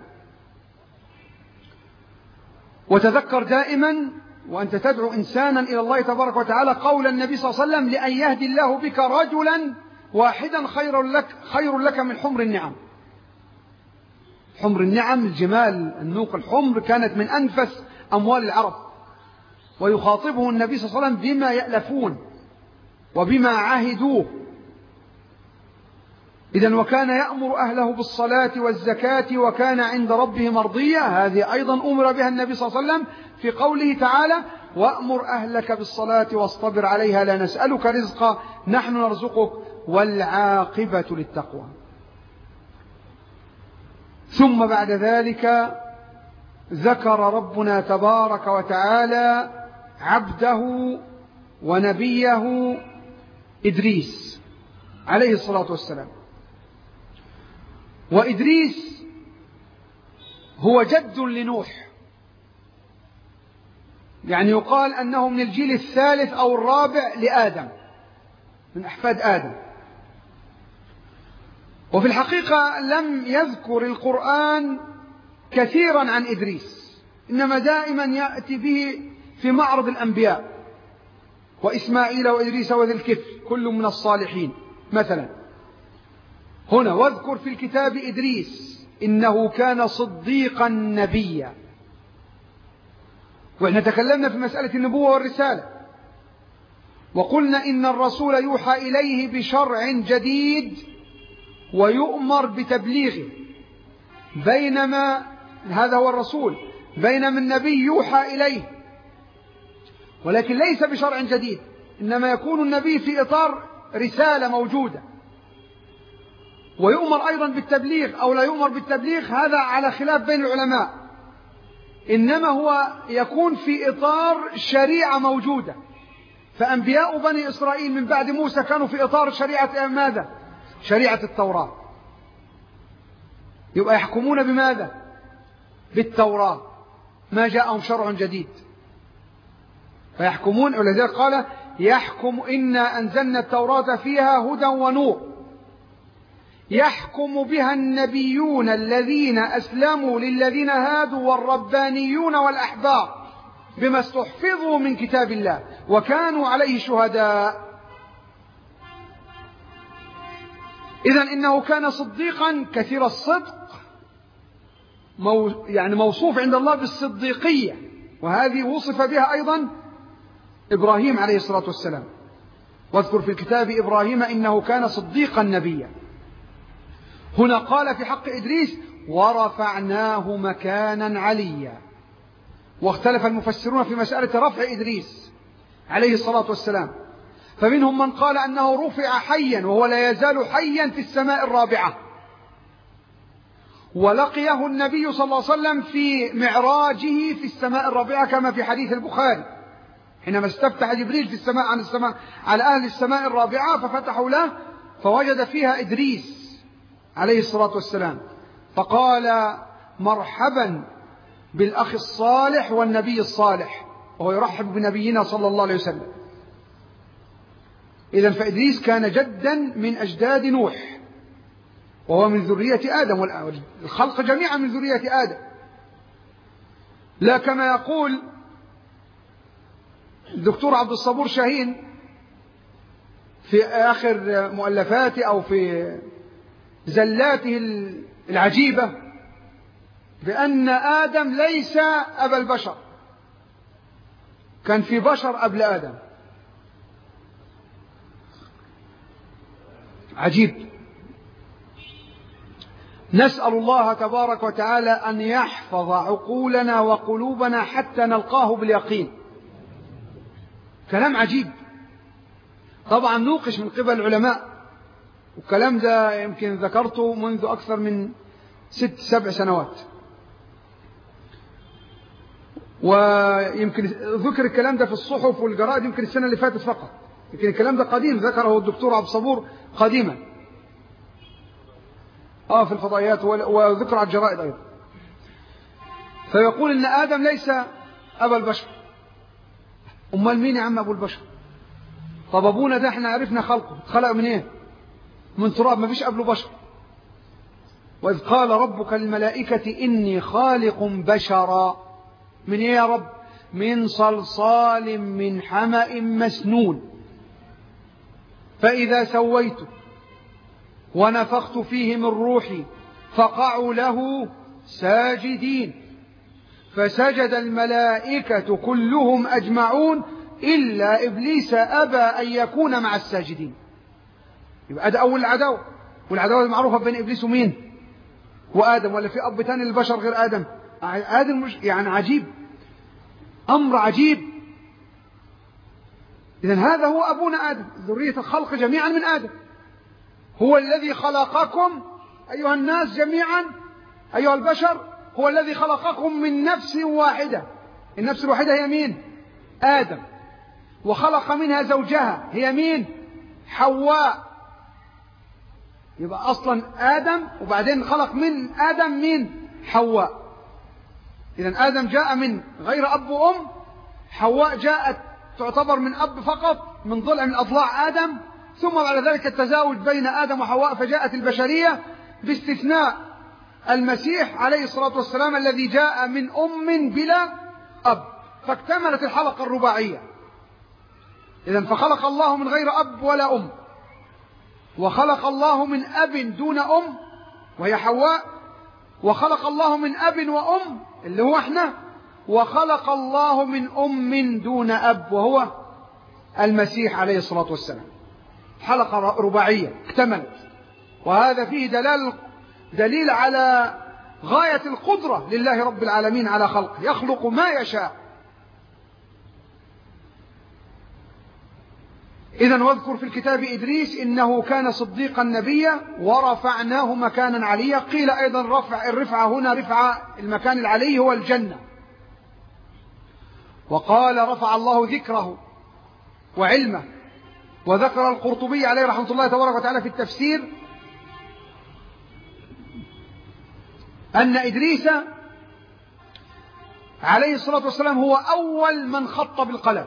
وتذكر دائما وأنت تدعو إنسانا إلى الله تبارك وتعالى قول النبي صلى الله عليه وسلم: لأن يهدي الله بك رجلا واحدا خير لك خير لك من حمر النعم. حمر النعم الجمال النوق الحمر كانت من أنفس أموال العرب، ويخاطبه النبي صلى الله عليه وسلم بما يألفون وبما عاهدوه. إذن وكان يأمر أهله بالصلاة والزكاة وكان عند ربه مرضية. هذه أيضا أمر بها النبي صلى الله عليه وسلم في قوله تعالى: وأمر أهلك بالصلاة واصطبر عليها لا نسألك رزقا نحن نرزقك والعاقبة للتقوى. ثم بعد ذلك ذكر ربنا تبارك وتعالى عبده ونبيه إدريس عليه الصلاة والسلام. وإدريس هو جد لنوح، يعني يقال أنه من الجيل الثالث أو الرابع لآدم، من أحفاد آدم. وفي الحقيقة لم يذكر القرآن كثيرا عن إدريس، إنما دائما يأتي به في معرض الأنبياء: وإسماعيل وإدريس وذي الكفل كل من الصالحين مثلا. هنا واذكر في الكتاب إدريس إنه كان صديقا نبيا. وإحنا تكلمنا في مسألة النبوة والرسالة وقلنا إن الرسول يوحى إليه بشرع جديد ويؤمر بتبليغه، بينما هذا هو الرسول، بينما النبي يوحى إليه ولكن ليس بشرع جديد، إنما يكون النبي في إطار رسالة موجودة، ويؤمر أيضا بالتبليغ أو لا يؤمر بالتبليغ، هذا على خلاف بين العلماء. إنما هو يكون في إطار شريعة موجودة. فأنبياء بني إسرائيل من بعد موسى كانوا في إطار شريعة ماذا؟ شريعة التوراة. يبقى يحكمون بماذا؟ بالتوراة، ما جاءهم شرع جديد فيحكمون. ولذلك قال: يحكم إنا أنزلنا التوراة فيها هدى ونور يحكم بها النبيون الذين أسلموا للذين هادوا والربانيون والأحبار بما استحفظوا من كتاب الله وكانوا عليه شهداء. إذن إنه كان صديقا كثير الصدق، مو يعني موصوف عند الله بالصديقية، وهذه وصف بها أيضا إبراهيم عليه الصلاة والسلام. واذكر في الكتاب إبراهيم إنه كان صديقا نبيا. هنا قال في حق إدريس: ورفعناه مكانا عليا. واختلف المفسرون في مسألة رفع إدريس، عليه الصلاة والسلام. فمنهم من قال أنه رفع حيا وهو لا يزال حيا في السماء الرابعة، ولقيه النبي صلى الله عليه وسلم في معراجه في السماء الرابعة كما في حديث البخاري، حينما استفتح جبريل في السماء عن السماء على أهل السماء الرابعة ففتحوا له فوجد فيها إدريس عليه الصلاة والسلام، فقال مرحبا بالأخ الصالح والنبي الصالح، وهو يرحب بنبينا صلى الله عليه وسلم. إذن فإدريس كان جدا من أجداد نوح، وهو من ذرية آدم، والخلق جميعا من ذرية آدم. لا كما يقول الدكتور عبد الصبور شاهين في آخر مؤلفاته أو في زلاته العجيبة بأن آدم ليس أبا البشر، كان في بشر قبل آدم. عجيب. نسأل الله تبارك وتعالى أن يحفظ عقولنا وقلوبنا حتى نلقاه باليقين. كلام عجيب طبعا نوقش من قبل العلماء، والكلام ده يمكن ذكرته منذ أكثر من ست سبع سنوات، ويمكن ذكر الكلام ده في الصحف والجرائد يمكن السنة اللي فاتت فقط، يمكن الكلام ده قديم ذكره الدكتور عبد الصبور قديما آه في الفضائيات وذكر على الجرائد أيضا. فيقول إن آدم ليس أبا البشر. أمال مين يا عم أبو البشر؟ طب أبونا ده احنا عرفنا خلقه، خلق من ايه؟ من تراب، ما فيش قبله بشر. وإذ قال ربك للملائكة إني خالق بشرا من ايه يا رب؟ من صلصال من حمأ مسنون، فإذا سويته ونفخت فيه من روحي فقعوا له ساجدين، فسجد الملائكة كلهم أجمعون إلا إبليس أبى أن يكون مع الساجدين. يبقى ده أول العداوة، والعداوة المعروفة بين إبليس ومين؟ وآدم، ولا في أب تاني للبشر غير آدم؟ آدم مش يعني عجيب، أمر عجيب. إذن هذا هو أبونا آدم، ذرية الخلق جميعا من آدم. هو الذي خلقكم أيها الناس جميعا، أيها البشر، هو الذي خلقكم من نفس واحدة. النفس الواحدة هي مين؟ آدم. وخلق منها زوجها هي مين؟ حواء. يبقى أصلا آدم وبعدين خلق من آدم مين؟ حواء. إذن آدم جاء من غير أب وأم، حواء جاءت تعتبر من أب فقط، من ضلع من أضلاع آدم، ثم بعد ذلك التزاوج بين آدم وحواء فجاءت البشرية، باستثناء المسيح عليه الصلاة والسلام الذي جاء من أم بلا أب، فاكتملت الحلقة الرباعية. إذن فخلق الله من غير أب ولا أم، وخلق الله من أب دون أم وهي حواء، وخلق الله من أب وأم اللي هو احنا، وخلق الله من أم دون أب وهو المسيح عليه الصلاة والسلام. حلقة رباعية اكتملت، وهذا فيه دلال دليل على غاية القدرة لله رب العالمين على خلقه، يخلق ما يشاء. إذن واذكر في الكتاب إدريس إنه كان صديقا نبيا ورفعناه مكانا عليا. قيل أيضا رفع الرفعة هنا رفع المكان العلي هو الجنة. وقال رفع الله ذكره وعلمه. وذكر القرطبي عليه رحمة الله تبارك وتعالى في التفسير أن إدريس عليه الصلاة والسلام هو أول من خط بالقلم،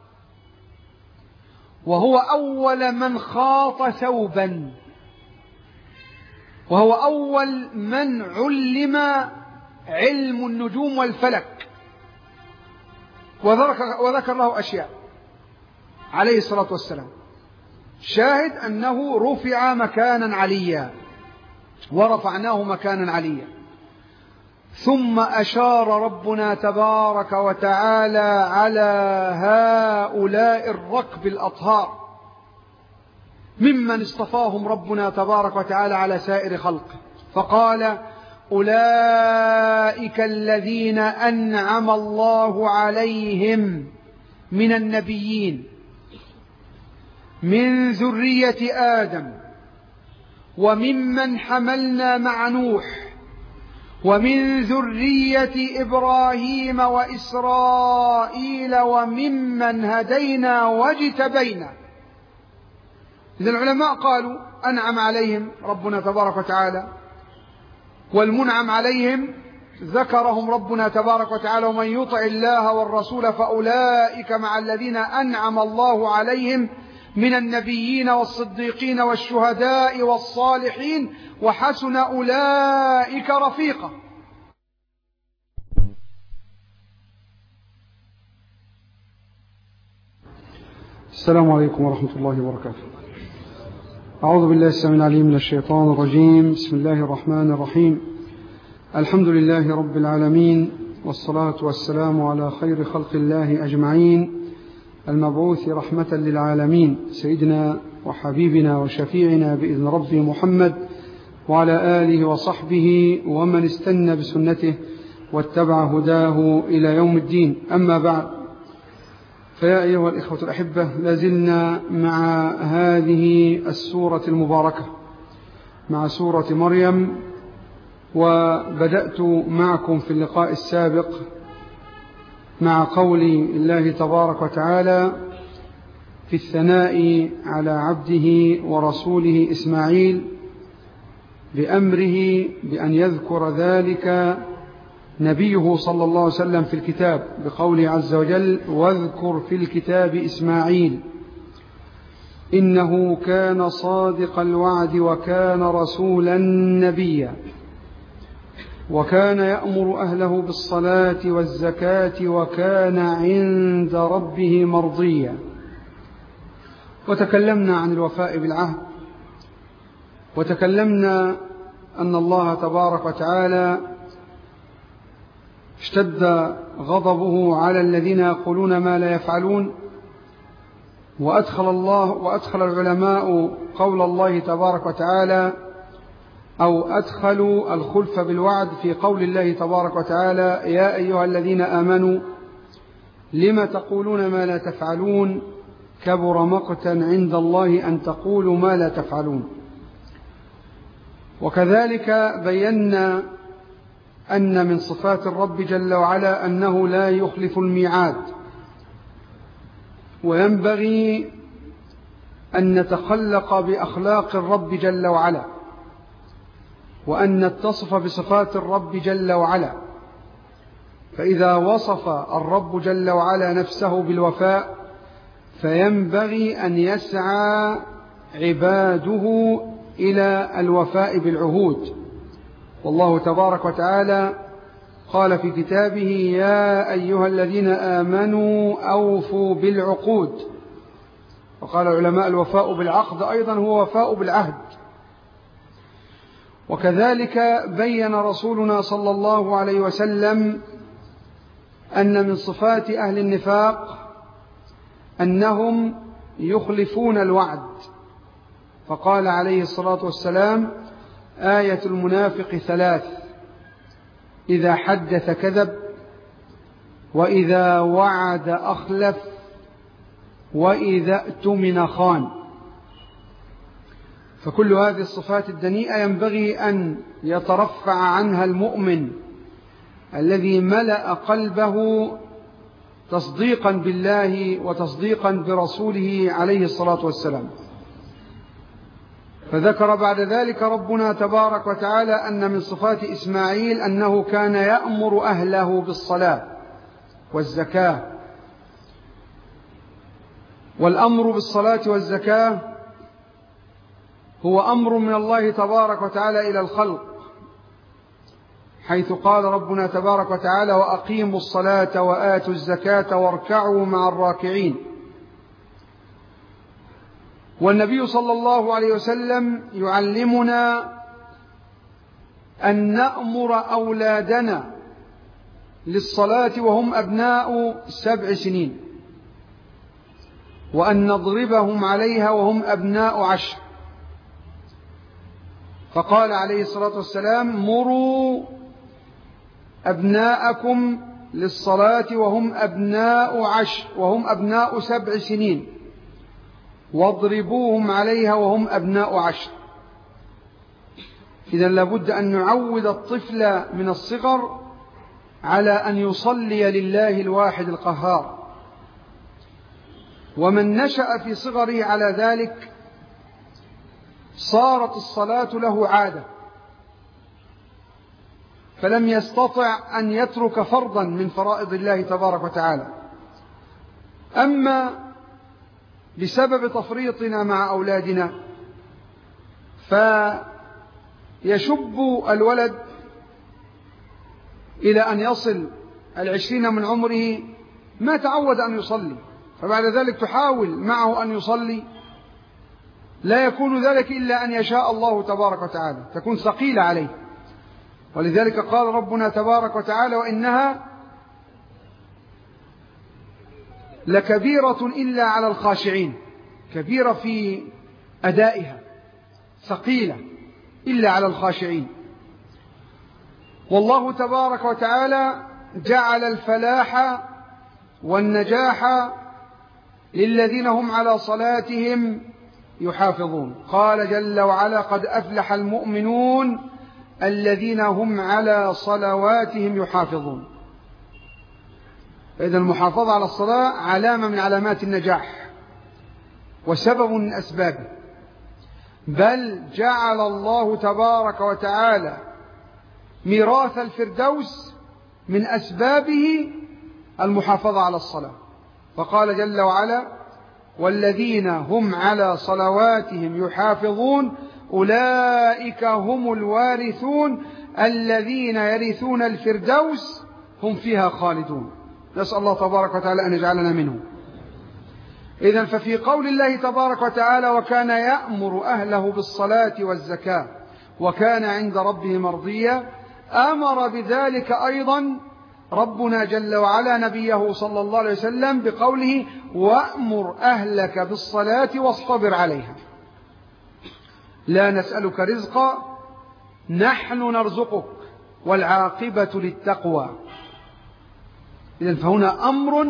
وهو أول من خاط ثوبا، وهو أول من علم علم النجوم والفلك، وذكر, وذكر له أشياء عليه الصلاة والسلام. شاهد أنه رفع مكانا عليا، ورفعناه مكانا عليا. ثم أشار ربنا تبارك وتعالى على هؤلاء الركب الأطهار ممن اصطفاهم ربنا تبارك وتعالى على سائر خلقه، فقال أولئك الذين أنعم الله عليهم من النبيين من ذرية آدم وممن حملنا مع نوح ومن ذرية إبراهيم وإسرائيل وممن هدينا واجتبينا. إذن العلماء قالوا أنعم عليهم ربنا تبارك وتعالى، والمنعم عليهم ذكرهم ربنا تبارك وتعالى: ومن يطع الله والرسول فأولئك مع الذين أنعم الله عليهم من النبيين والصديقين والشهداء والصالحين وحسن أولئك رفيقا. السلام عليكم ورحمة الله وبركاته. أعوذ بالله السميع العليم من الشيطان الرجيم. بسم الله الرحمن الرحيم. الحمد لله رب العالمين، والصلاة والسلام على خير خلق الله أجمعين، المبعوث رحمة للعالمين، سيدنا وحبيبنا وشفيعنا بإذن ربه محمد، وعلى آله وصحبه ومن استنى بسنته واتبع هداه إلى يوم الدين. أما بعد، فيا أيها الإخوة الأحبة، لازلنا مع هذه السورة المباركة، مع سورة مريم، وبدأت معكم في اللقاء السابق مع قول الله تبارك وتعالى في الثناء على عبده ورسوله إسماعيل بأمره بأن يذكر ذلك نبيه صلى الله عليه وسلم في الكتاب، بقوله عز وجل: واذكر في الكتاب إسماعيل إنه كان صادق الوعد وكان رسولا نبيا وكان يأمر أهله بالصلاة والزكاة وكان عند ربه مرضيا. وتكلمنا عن الوفاء بالعهد، وتكلمنا أن الله تبارك وتعالى اشتد غضبه على الذين يقولون ما لا يفعلون، وأدخل الله وأدخل العلماء قول الله تبارك وتعالى، أو أدخلوا الخلف بالوعد في قول الله تبارك وتعالى: يا أيها الذين آمنوا لم تقولون ما لا تفعلون كبر مقتا عند الله أن تقولوا ما لا تفعلون. وكذلك بينا أن من صفات الرب جل وعلا أنه لا يخلف الميعاد، وينبغي أن نتخلق بأخلاق الرب جل وعلا، وأن نتصف بصفات الرب جل وعلا. فإذا وصف الرب جل وعلا نفسه بالوفاء فينبغي أن يسعى عباده إلى الوفاء بالعهود. والله تبارك وتعالى قال في كتابه: يا أيها الذين آمنوا أوفوا بالعقود. وقال العلماء: الوفاء بالعقد أيضا هو وفاء بالعهد. وكذلك بين رسولنا صلى الله عليه وسلم أن من صفات أهل النفاق أنهم يخلفون الوعد، فقال عليه الصلاة والسلام: آية المنافق ثلاث: إذا حدث كذب، وإذا وعد أخلف، وإذا اؤتمن خان. فكل هذه الصفات الدنيئة ينبغي أن يترفع عنها المؤمن الذي ملأ قلبه تصديقا بالله وتصديقا برسوله عليه الصلاة والسلام. فذكر بعد ذلك ربنا تبارك وتعالى أن من صفات إسماعيل أنه كان يأمر أهله بالصلاة والزكاة. والأمر بالصلاة والزكاة هو أمر من الله تبارك وتعالى إلى الخلق، حيث قال ربنا تبارك وتعالى: وأقيموا الصلاة وآتوا الزكاة واركعوا مع الراكعين. والنبي صلى الله عليه وسلم يعلمنا أن نأمر أولادنا للصلاة وهم أبناء سبع سنين، وأن نضربهم عليها وهم أبناء عشر. فقال عليه الصلاة والسلام: مروا أبناءكم للصلاة وهم أبناء عشر وهم أبناء سبع سنين واضربوهم عليها وهم أبناء عشر. إذن لابد أن نعود الطفل من الصغر على أن يصلي لله الواحد القهار، ومن نشأ في صغره على ذلك صارت الصلاة له عادة، فلم يستطع أن يترك فرضا من فرائض الله تبارك وتعالى. أما بسبب تفريطنا مع أولادنا فيشب الولد إلى أن يصل العشرين من عمره ما تعود أن يصلي، فبعد ذلك تحاول معه أن يصلي، لا يكون ذلك إلا أن يشاء الله تبارك وتعالى، تكون ثقيلة عليه. ولذلك قال ربنا تبارك وتعالى: وإنها لكبيرة إلا على الخاشعين، كبيرة في أدائها، ثقيلة إلا على الخاشعين. والله تبارك وتعالى جعل الفلاح والنجاح للذين هم على صلاتهم يحافظون. قال جل وعلا: قد أفلح المؤمنون الذين هم على صلواتهم يحافظون. إذن المحافظة على الصلاة علامة من علامات النجاح وسبب من أسبابه، بل جعل الله تبارك وتعالى ميراث الفردوس من أسبابه المحافظة على الصلاة، فقال جل وعلا: والذين هم على صلواتهم يحافظون أولئك هم الوارثون الذين يرثون الفردوس هم فيها خالدون. نسأل الله تبارك وتعالى أن يجعلنا منهم. إذن ففي قول الله تبارك وتعالى: وكان يأمر أهله بالصلاة والزكاة وكان عند ربه مرضيا، أمر بذلك أيضا ربنا جل وعلا نبيه صلى الله عليه وسلم بقوله: وأمر أهلك بالصلاة واصطبر عليها. لا نسألك رزقا نحن نرزقك والعاقبة للتقوى. إذن فهنا أمر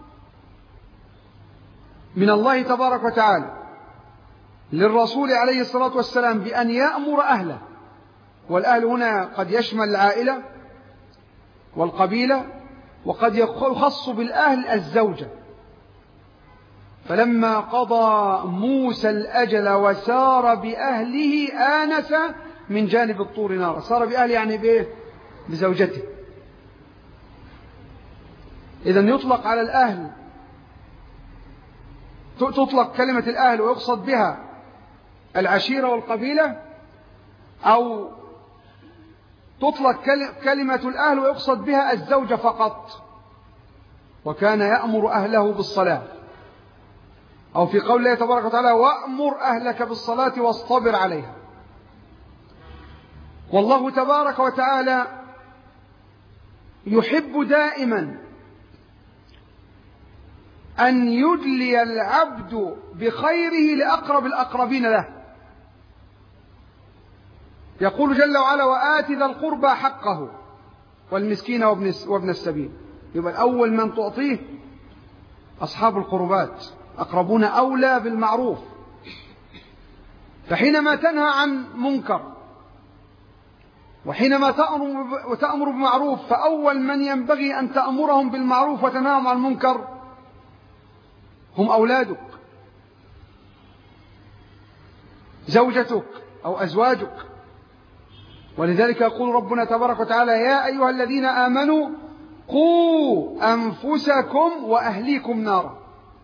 من الله تبارك وتعالى للرسول عليه الصلاة والسلام بأن يأمر أهله، والأهل هنا قد يشمل العائلة والقبيلة، وقد يخص بالأهل الزوجة. فلما قضى موسى الأجل وسار بأهله آنس من جانب الطور نارا. سار بأهله يعني بإيه؟ بزوجته. إذن يطلق على الأهل، تطلق كلمة الأهل ويقصد بها العشيرة والقبيلة، أو تطلق كلمة الأهل ويقصد بها الزوجة فقط. وكان يأمر أهله بالصلاة، أو في قول الله تبارك وتعالى: وأمر أهلك بالصلاة واصطبر عليها. والله تبارك وتعالى يحب دائما أن يدلي العبد بخيره لأقرب الأقربين له. يقول جل وعلا: وآت ذا القربى حقه والمسكين وابن السبيل. يبقى الأول من تعطيه أصحاب القربات، أقربون أولى بالمعروف. فحينما تنهى عن منكر وحينما تأمر, وتأمر بمعروف، فأول من ينبغي أن تأمرهم بالمعروف وتنهاهم عن المنكر هم أولادك، زوجتك أو أزواجك. ولذلك يقول ربنا تبارك وتعالى: يا أيها الذين آمنوا قوا أنفسكم وأهليكم نارا.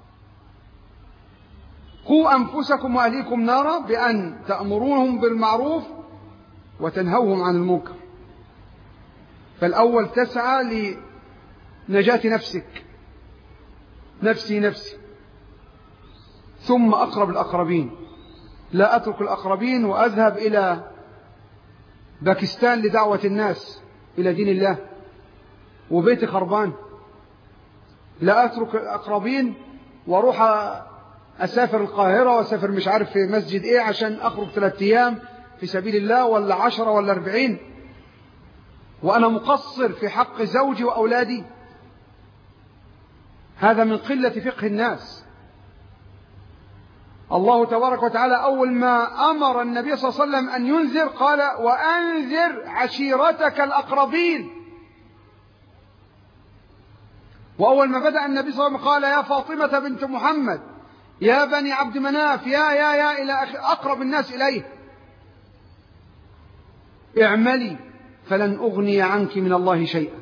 قوا أنفسكم وأهليكم نارا بأن تأمرونهم بالمعروف وتنهوهم عن المنكر. فالأول تسعى لنجاة نفسك، نفسي نفسي، ثم أقرب الأقربين. لا أترك الأقربين وأذهب إلى باكستان لدعوة الناس إلى دين الله وبيتي خربان. لا أترك الأقربين وأروح أسافر القاهرة وأسافر مش عارف في مسجد إيه عشان أخرج ثلاثة أيام في سبيل الله، ولا عشرة ولا أربعين، وأنا مقصر في حق زوجي وأولادي. هذا من قلة فقه الناس. الله تبارك وتعالى أول ما أمر النبي صلى الله عليه وسلم أن ينذر قال وأنذر عشيرتك الأقربين. وأول ما بدأ النبي صلى الله عليه وسلم قال يا فاطمة بنت محمد يا بني عبد مناف يا يا يا إلى أقرب الناس إليه اعملي فلن أغني عنك من الله شيئا.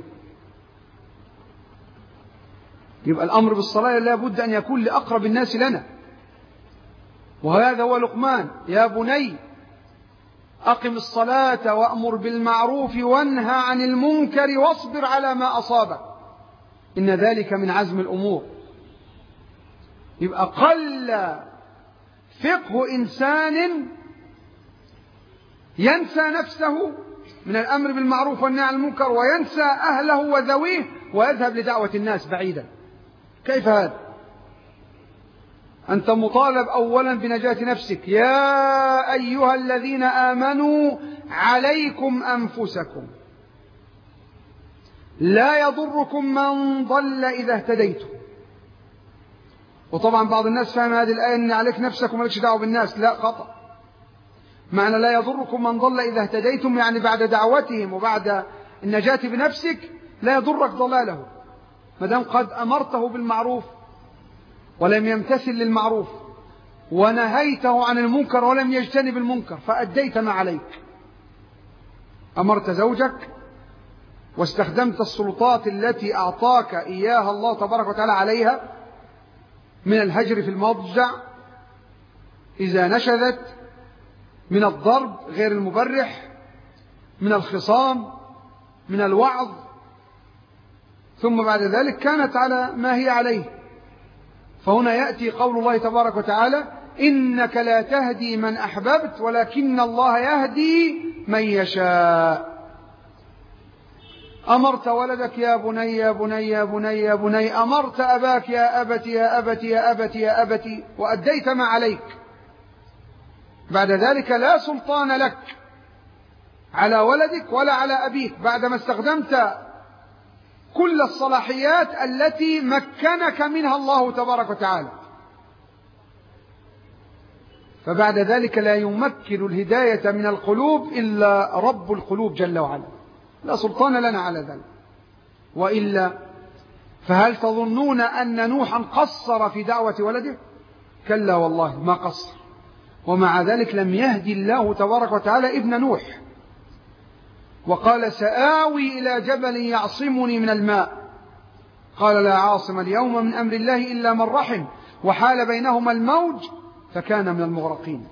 يبقى الأمر بالصلاة لا بد أن يكون لأقرب الناس لنا. وهذا هو لقمان يا بني أقم الصلاة وأمر بالمعروف وانهى عن المنكر واصبر على ما أصابك إن ذلك من عزم الأمور. يبقى قل فقه إنسان ينسى نفسه من الأمر بالمعروف والنهي عن المنكر وينسى أهله وذويه ويذهب لدعوة الناس بعيدا. كيف هذا؟ أنت مطالب أولا بنجاة نفسك. يا أيها الذين آمنوا عليكم أنفسكم لا يضركم من ضل إذا اهتديتم. وطبعا بعض الناس فهم هذه الآية أن عليك نفسك ومالكش دعوة بالناس. لا، خطأ. معنى لا يضركم من ضل إذا اهتديتم يعني بعد دعوتهم وبعد النجاة بنفسك لا يضرك ضلاله ما دام قد أمرته بالمعروف ولم يمتثل للمعروف ونهيته عن المنكر ولم يجتنب المنكر فأديت ما عليك. أمرت زوجك واستخدمت السلطات التي أعطاك إياها الله تبارك وتعالى عليها من الهجر في المضجع إذا نشذت، من الضرب غير المبرح، من الخصام، من الوعظ، ثم بعد ذلك كانت على ما هي عليه. فهنا يأتي قول الله تبارك وتعالى إنك لا تهدي من أحببت ولكن الله يهدي من يشاء. أمرت ولدك يا بني يا بني يا بني يا بني، أمرت أباك يا أبت يا أبت يا أبت يا أبت وأديت ما عليك. بعد ذلك لا سلطان لك على ولدك ولا على أبيك بعدما استخدمت كل الصلاحيات التي مكنك منها الله تبارك وتعالى. فبعد ذلك لا يمكن الهداية من القلوب إلا رب القلوب جل وعلا، لا سلطان لنا على ذلك. وإلا فهل تظنون أن نوحا قصر في دعوة ولده؟ كلا والله ما قصر. ومع ذلك لم يهدي الله تبارك وتعالى ابن نوح وقال سآوي إلى جبل يعصمني من الماء قال لا عاصم اليوم من أمر الله إلا من رحم وحال بينهما الموج فكان من المغرقين.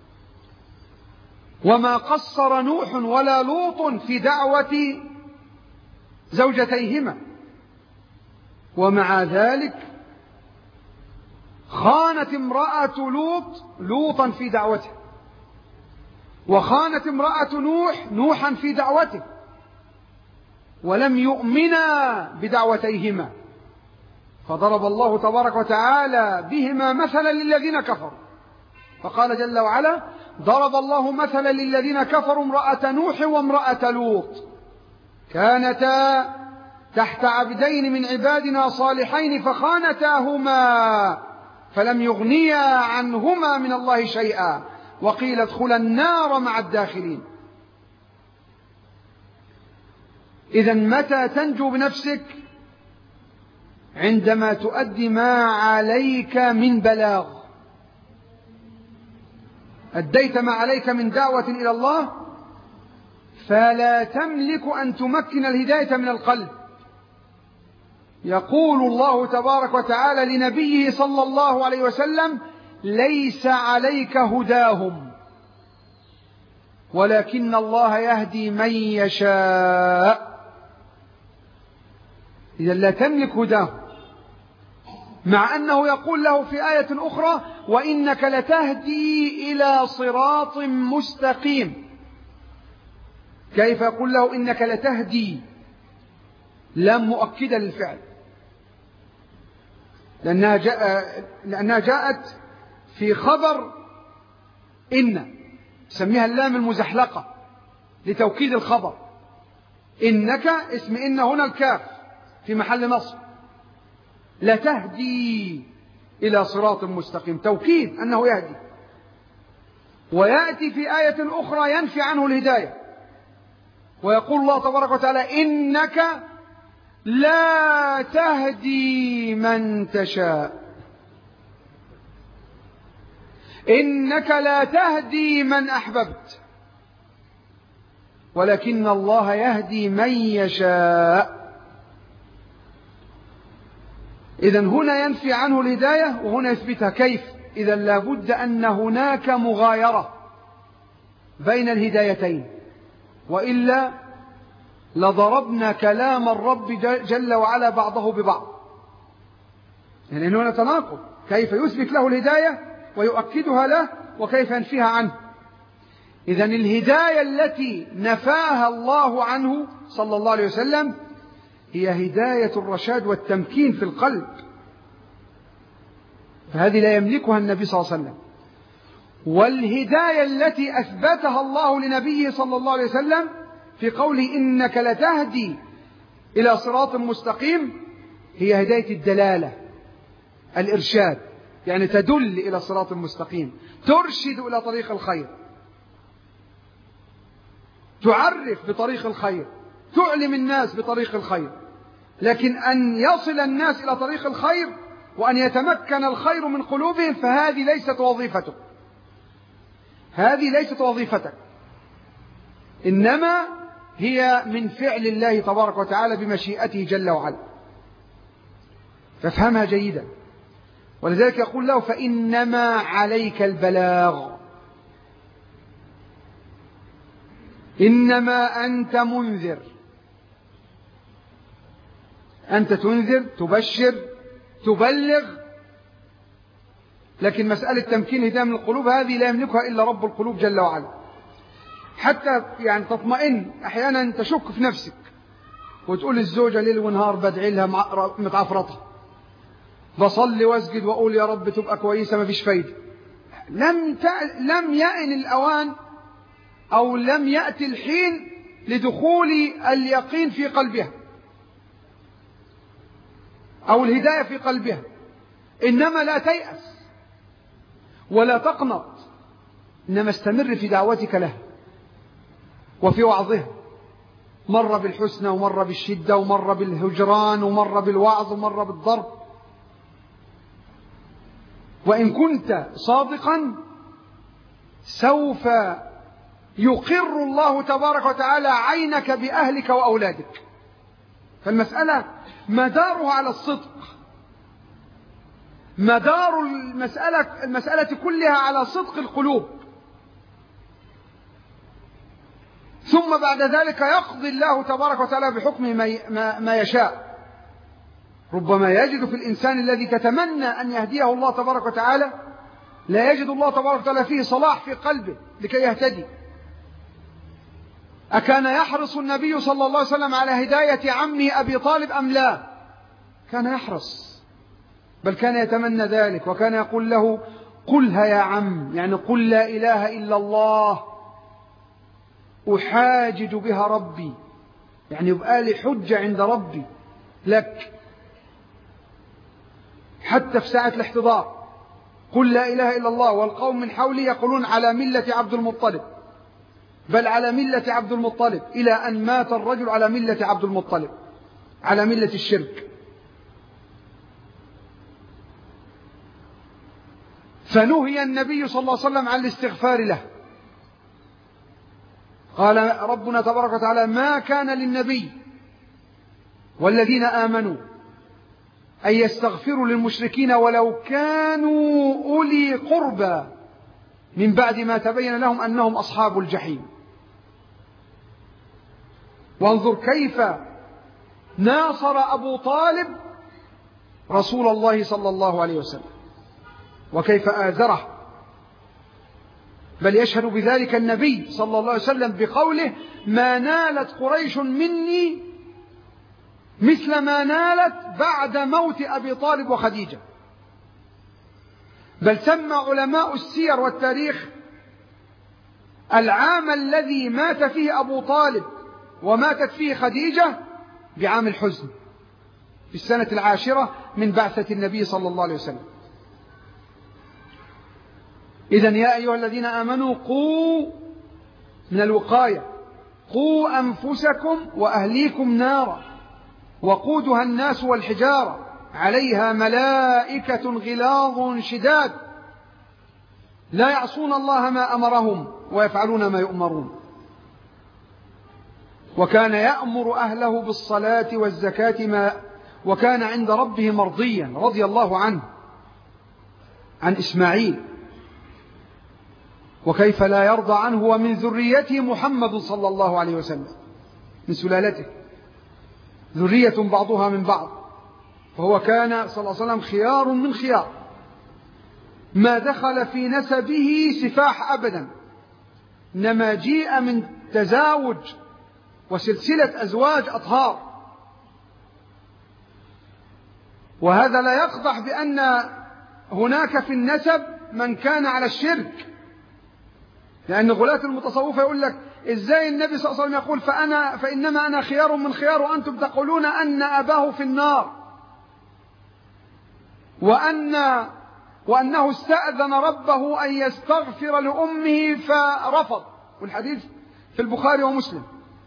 وما قصر نوح ولا لوط في دعوة زوجتيهما، ومع ذلك خانت امرأة لوط لوطا في دعوته، وخانت امرأة نوح نوحا في دعوته، ولم يؤمنا بدعوتيهما. فضرب الله تبارك وتعالى بهما مثلا للذين كفروا فقال جل وعلا ضرب الله مثلا للذين كفروا امرأة نوح وامرأة لوط كانتا تحت عبدين من عبادنا صالحين فخانتاهما فلم يغنيا عنهما من الله شيئا وقيل ادخلا النار مع الداخلين. إذن متى تنجو بنفسك؟ عندما تؤدي ما عليك من بلاغ. أديت ما عليك من دعوة إلى الله فلا تملك أن تمكن الهداية من القلب. يقول الله تبارك وتعالى لنبيه صلى الله عليه وسلم ليس عليك هداهم ولكن الله يهدي من يشاء. إذا لا تملك هداهم، مع أنه يقول له في آية أخرى وإنك لتهدي إلى صراط مستقيم. كيف يقول له إنك لتهدي؟ لم مؤكدة للفعل لأنها, جاء لأنها جاءت في خبر إن سميها اللام المزحلقة لتوكيد الخبر. إنك اسم إن هنا الكاف في محل نصب لتهدي إلى صراط مستقيم، توكيد أنه يهدي. ويأتي في آية أخرى ينفي عنه الهداية، ويقول الله تبارك وتعالى إنك لا تهدي من تشاء، إنك لا تهدي من أحببت ولكن الله يهدي من يشاء. إذن هنا ينفي عنه الهداية وهنا يثبتها. كيف؟ إذن لابد أن هناك مغايرة بين الهدايتين، وإلا لضربنا كلام الرب جل وعلا بعضه ببعض. يعني هنا تناقض، كيف يثبت له الهداية ويؤكدها له، وكيف ينفيها عنه. إذن الهداية التي نفاها الله عنه صلى الله عليه وسلم هي هداية الرشاد والتمكين في القلب، فهذه لا يملكها النبي صلى الله عليه وسلم. والهداية التي أثبتها الله لنبيه صلى الله عليه وسلم في قوله إنك لتهدي إلى صراط مستقيم هي هداية الدلالة، الإرشاد، يعني تدل إلى صراط مستقيم، ترشد إلى طريق الخير، تعرف بطريق الخير، تعلم الناس بطريق الخير. لكن أن يصل الناس إلى طريق الخير وأن يتمكن الخير من قلوبهم فهذه ليست وظيفتك، هذه ليست وظيفتك، إنما هي من فعل الله تبارك وتعالى بمشيئته جل وعلا، فافهمها جيدا. ولذلك يقول له فإنما عليك البلاغ، إنما أنت منذر، أنت تنذر، تبشر، تبلغ. لكن مسألة تمكين هداية من القلوب هذه لا يملكها إلا رب القلوب جل وعلا، حتى يعني تطمئن. أحيانا تشك في نفسك وتقول الزوجة ليل ونهار بدعي لها متعفرطة، بصلي واسجد وأقول يا رب تبقى كويسة، ما فيش فايدة. لم لم يأن الأوان أو لم يأتي الحين لدخول اليقين في قلبها أو الهداية في قلبها. إنما لا تيأس ولا تقنط، إنما استمر في دعوتك لها وفي وعظها، مر بالحسنى ومر بالشدة ومر بالهجران ومر بالوعظ ومر بالضرب. وإن كنت صادقا سوف يقر الله تبارك وتعالى عينك بأهلك وأولادك. فالمسألة مدارها على الصدق، مدار المسألة, المسألة كلها على صدق القلوب. ثم بعد ذلك يقضي الله تبارك وتعالى بحكمه ما, ما يشاء. ربما يجد في الإنسان الذي تتمنى أن يهديه الله تبارك وتعالى لا يجد الله تبارك وتعالى فيه صلاح في قلبه لكي يهتدي. أكان يحرص النبي صلى الله عليه وسلم على هداية عمه أبي طالب أم لا؟ كان يحرص، بل كان يتمنى ذلك، وكان يقول له قلها يا عم، يعني قل لا إله إلا الله أحاجج بها ربي، يعني يبقى لي حجة عند ربي لك. حتى في ساعة الاحتضار قل لا إله إلا الله والقوم من حولي يقولون على ملة عبد المطلب، بل على ملة عبد المطلب، إلى أن مات الرجل على ملة عبد المطلب، على ملة الشرك. فنهي النبي صلى الله عليه وسلم عن الاستغفار له. قال ربنا تبارك وتعالى ما كان للنبي والذين آمنوا أن يستغفروا للمشركين ولو كانوا أولي قربى من بعد ما تبين لهم أنهم أصحاب الجحيم. وانظر كيف ناصر أبو طالب رسول الله صلى الله عليه وسلم وكيف آذره، بل يشهد بذلك النبي صلى الله عليه وسلم بقوله ما نالت قريش مني مثل ما نالت بعد موت أبي طالب وخديجة. بل سمى علماء السير والتاريخ العام الذي مات فيه أبو طالب وماتت فيه خديجة بعام الحزن، في السنة العاشرة من بعثة النبي صلى الله عليه وسلم. إذن يا أيها الذين آمنوا قوا من الوقاية، قوا أنفسكم وأهليكم نارا وقودها الناس والحجارة عليها ملائكة غلاظ شداد لا يعصون الله ما أمرهم ويفعلون ما يؤمرون. وكان يأمر أهله بالصلاة والزكاة ما وكان عند ربه مرضيا رضي الله عنه عن إسماعيل. وكيف لا يرضى عنه ومن ذريته محمد صلى الله عليه وسلم، من سلالته ذرية بعضها من بعض. فهو كان صلى الله عليه وسلم خيار من خيار، ما دخل في نسبه سفاح أبدا، إنما جيء من تزاوج وسلسلة أزواج أطهار. وهذا لا يقضح بأن هناك في النسب من كان على الشرك، لأن غلاة المتصوفة يقول لك إزاي النبي صلى الله عليه وسلم يقول فأنا فإنما أنا خيار من خيار وأنتم تقولون أن أباه في النار، وأن وأنه استأذن ربه أن يستغفر لأمه فرفض، والحديث في البخاري ومسلم.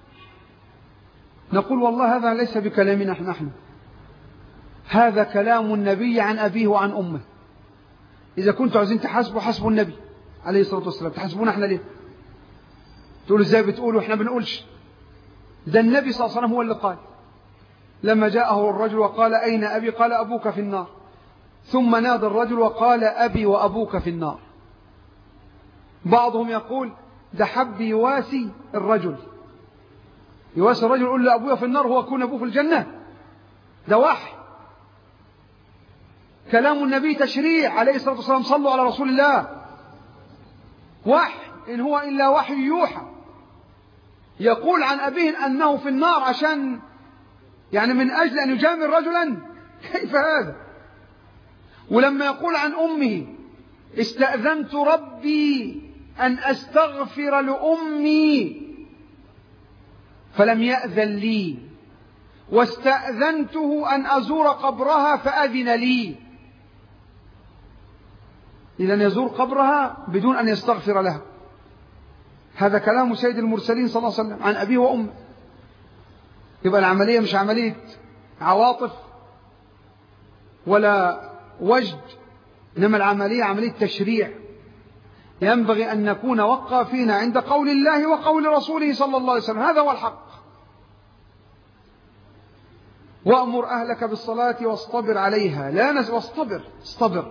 نقول والله هذا ليس بكلامنا نحن، هذا كلام النبي عن أبيه وعن أمه. إذا كنتوا عايزين تحاسبوا حسبوا النبي عليه الصلاة والسلام، تحاسبون احنا ليه؟ تقولوا ازاي بتقولوا احنا بنقولش؟ ده النبي صلى الله عليه وسلم هو اللي قال لما جاءه الرجل وقال أين أبي؟ قال أبوك في النار. ثم نادى الرجل وقال أبي وأبوك في النار. بعضهم يقول ده حب يواسي الرجل، يواسي الرجل يقول له أبويا في النار هو يكون أبوه في الجنة. ده وحي، كلام النبي تشريع عليه الصلاة والسلام. صلوا على رسول الله. وحي إن هو إلا وحي يوحى. يقول عن أبيه أنه في النار عشان يعني من أجل أن يجامل رجلا؟ كيف هذا؟ ولما يقول عن أمه استأذنت ربي أن أستغفر لأمي فلم يأذن لي، واستأذنته أن أزور قبرها فأذن لي. إذن يزور قبرها بدون أن يستغفر لها. هذا كلام سيد المرسلين صلى الله عليه وسلم عن أبيه وأمه. يبقى العملية مش عملية عواطف ولا وجد، إنما العملية عملية تشريع. ينبغي أن نكون وقافين عند قول الله وقول رسوله صلى الله عليه وسلم، هذا هو الحق. وأمر أهلك بالصلاة واصطبر عليها، لا نس واصطبر، اصطبر،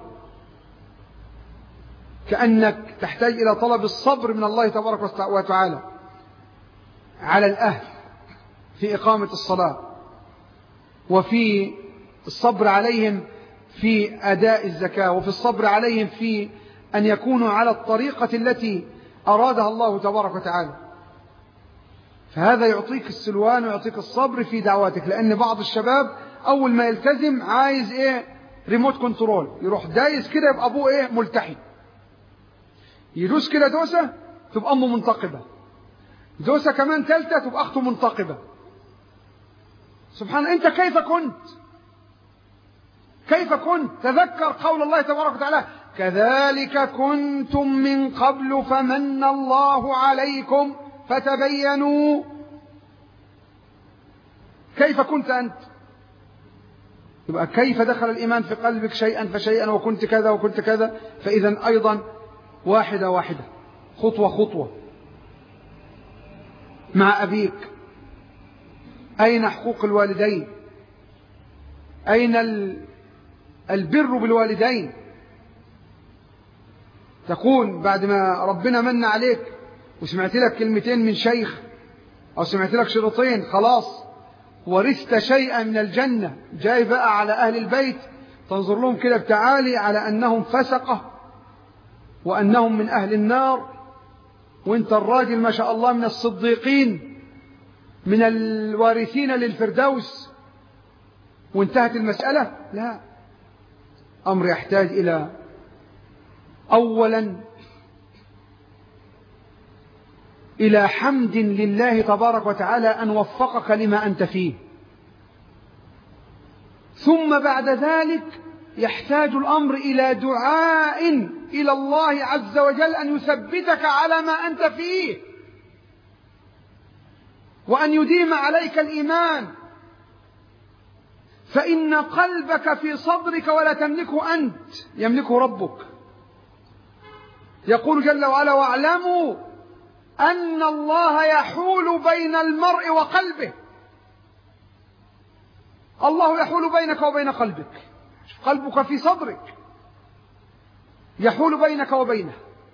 كأنك تحتاج إلى طلب الصبر من الله تبارك وتعالى على الأهل في إقامة الصلاة، وفي الصبر عليهم في أداء الزكاة، وفي الصبر عليهم في أن يكونوا على الطريقة التي أرادها الله تبارك وتعالى. فهذا يعطيك السلوان ويعطيك الصبر في دعواتك. لأن بعض الشباب أول ما يلتزم عايز إيه؟ ريموت كنترول، يروح دايس كده يبقى أبوه إيه؟ ملتحي، يدوس كده دوسة تبقى أمه منتقبة، دوسة كمان ثالثة تبقى أخته منتقبة. سبحان أنت كيف كنت؟ كيف كنت؟ تذكر قول الله تبارك وتعالى كذلك كنتم من قبل فمن الله عليكم فتبينوا. كيف كنت أنت؟ يبقى كيف دخل الإيمان في قلبك شيئا فشيئا وكنت كذا وكنت كذا. فإذا أيضا واحدة واحدة، خطوة خطوة مع أبيك. أين حقوق الوالدين؟ أين البر بالوالدين؟ تكون بعد ما ربنا من عليك وسمعت لك كلمتين من شيخ أو سمعت لك شريطين، خلاص ورثت شيئا من الجنة، جاي بقى على أهل البيت تنظر لهم كده بتعالي على أنهم فسقة وأنهم من أهل النار، وانت الراجل ما شاء الله من الصديقين من الوارثين للفردوس، وانتهت المسألة. لا، أمر يحتاج إلى أولا إلى حمد لله تبارك وتعالى أن وفقك لما أنت فيه، ثم بعد ذلك يحتاج الأمر إلى دعاء إلى الله عز وجل أن يثبتك على ما أنت فيه، وأن يديم عليك الإيمان، فإن قلبك في صدرك ولا تملكه أنت، يملكه ربك. يقول جل وعلا: واعلموا أن الله يحول بين المرء وقلبه. الله يحول بينك وبين قلبك، قلبك في صدرك، يحول بينك وبينه.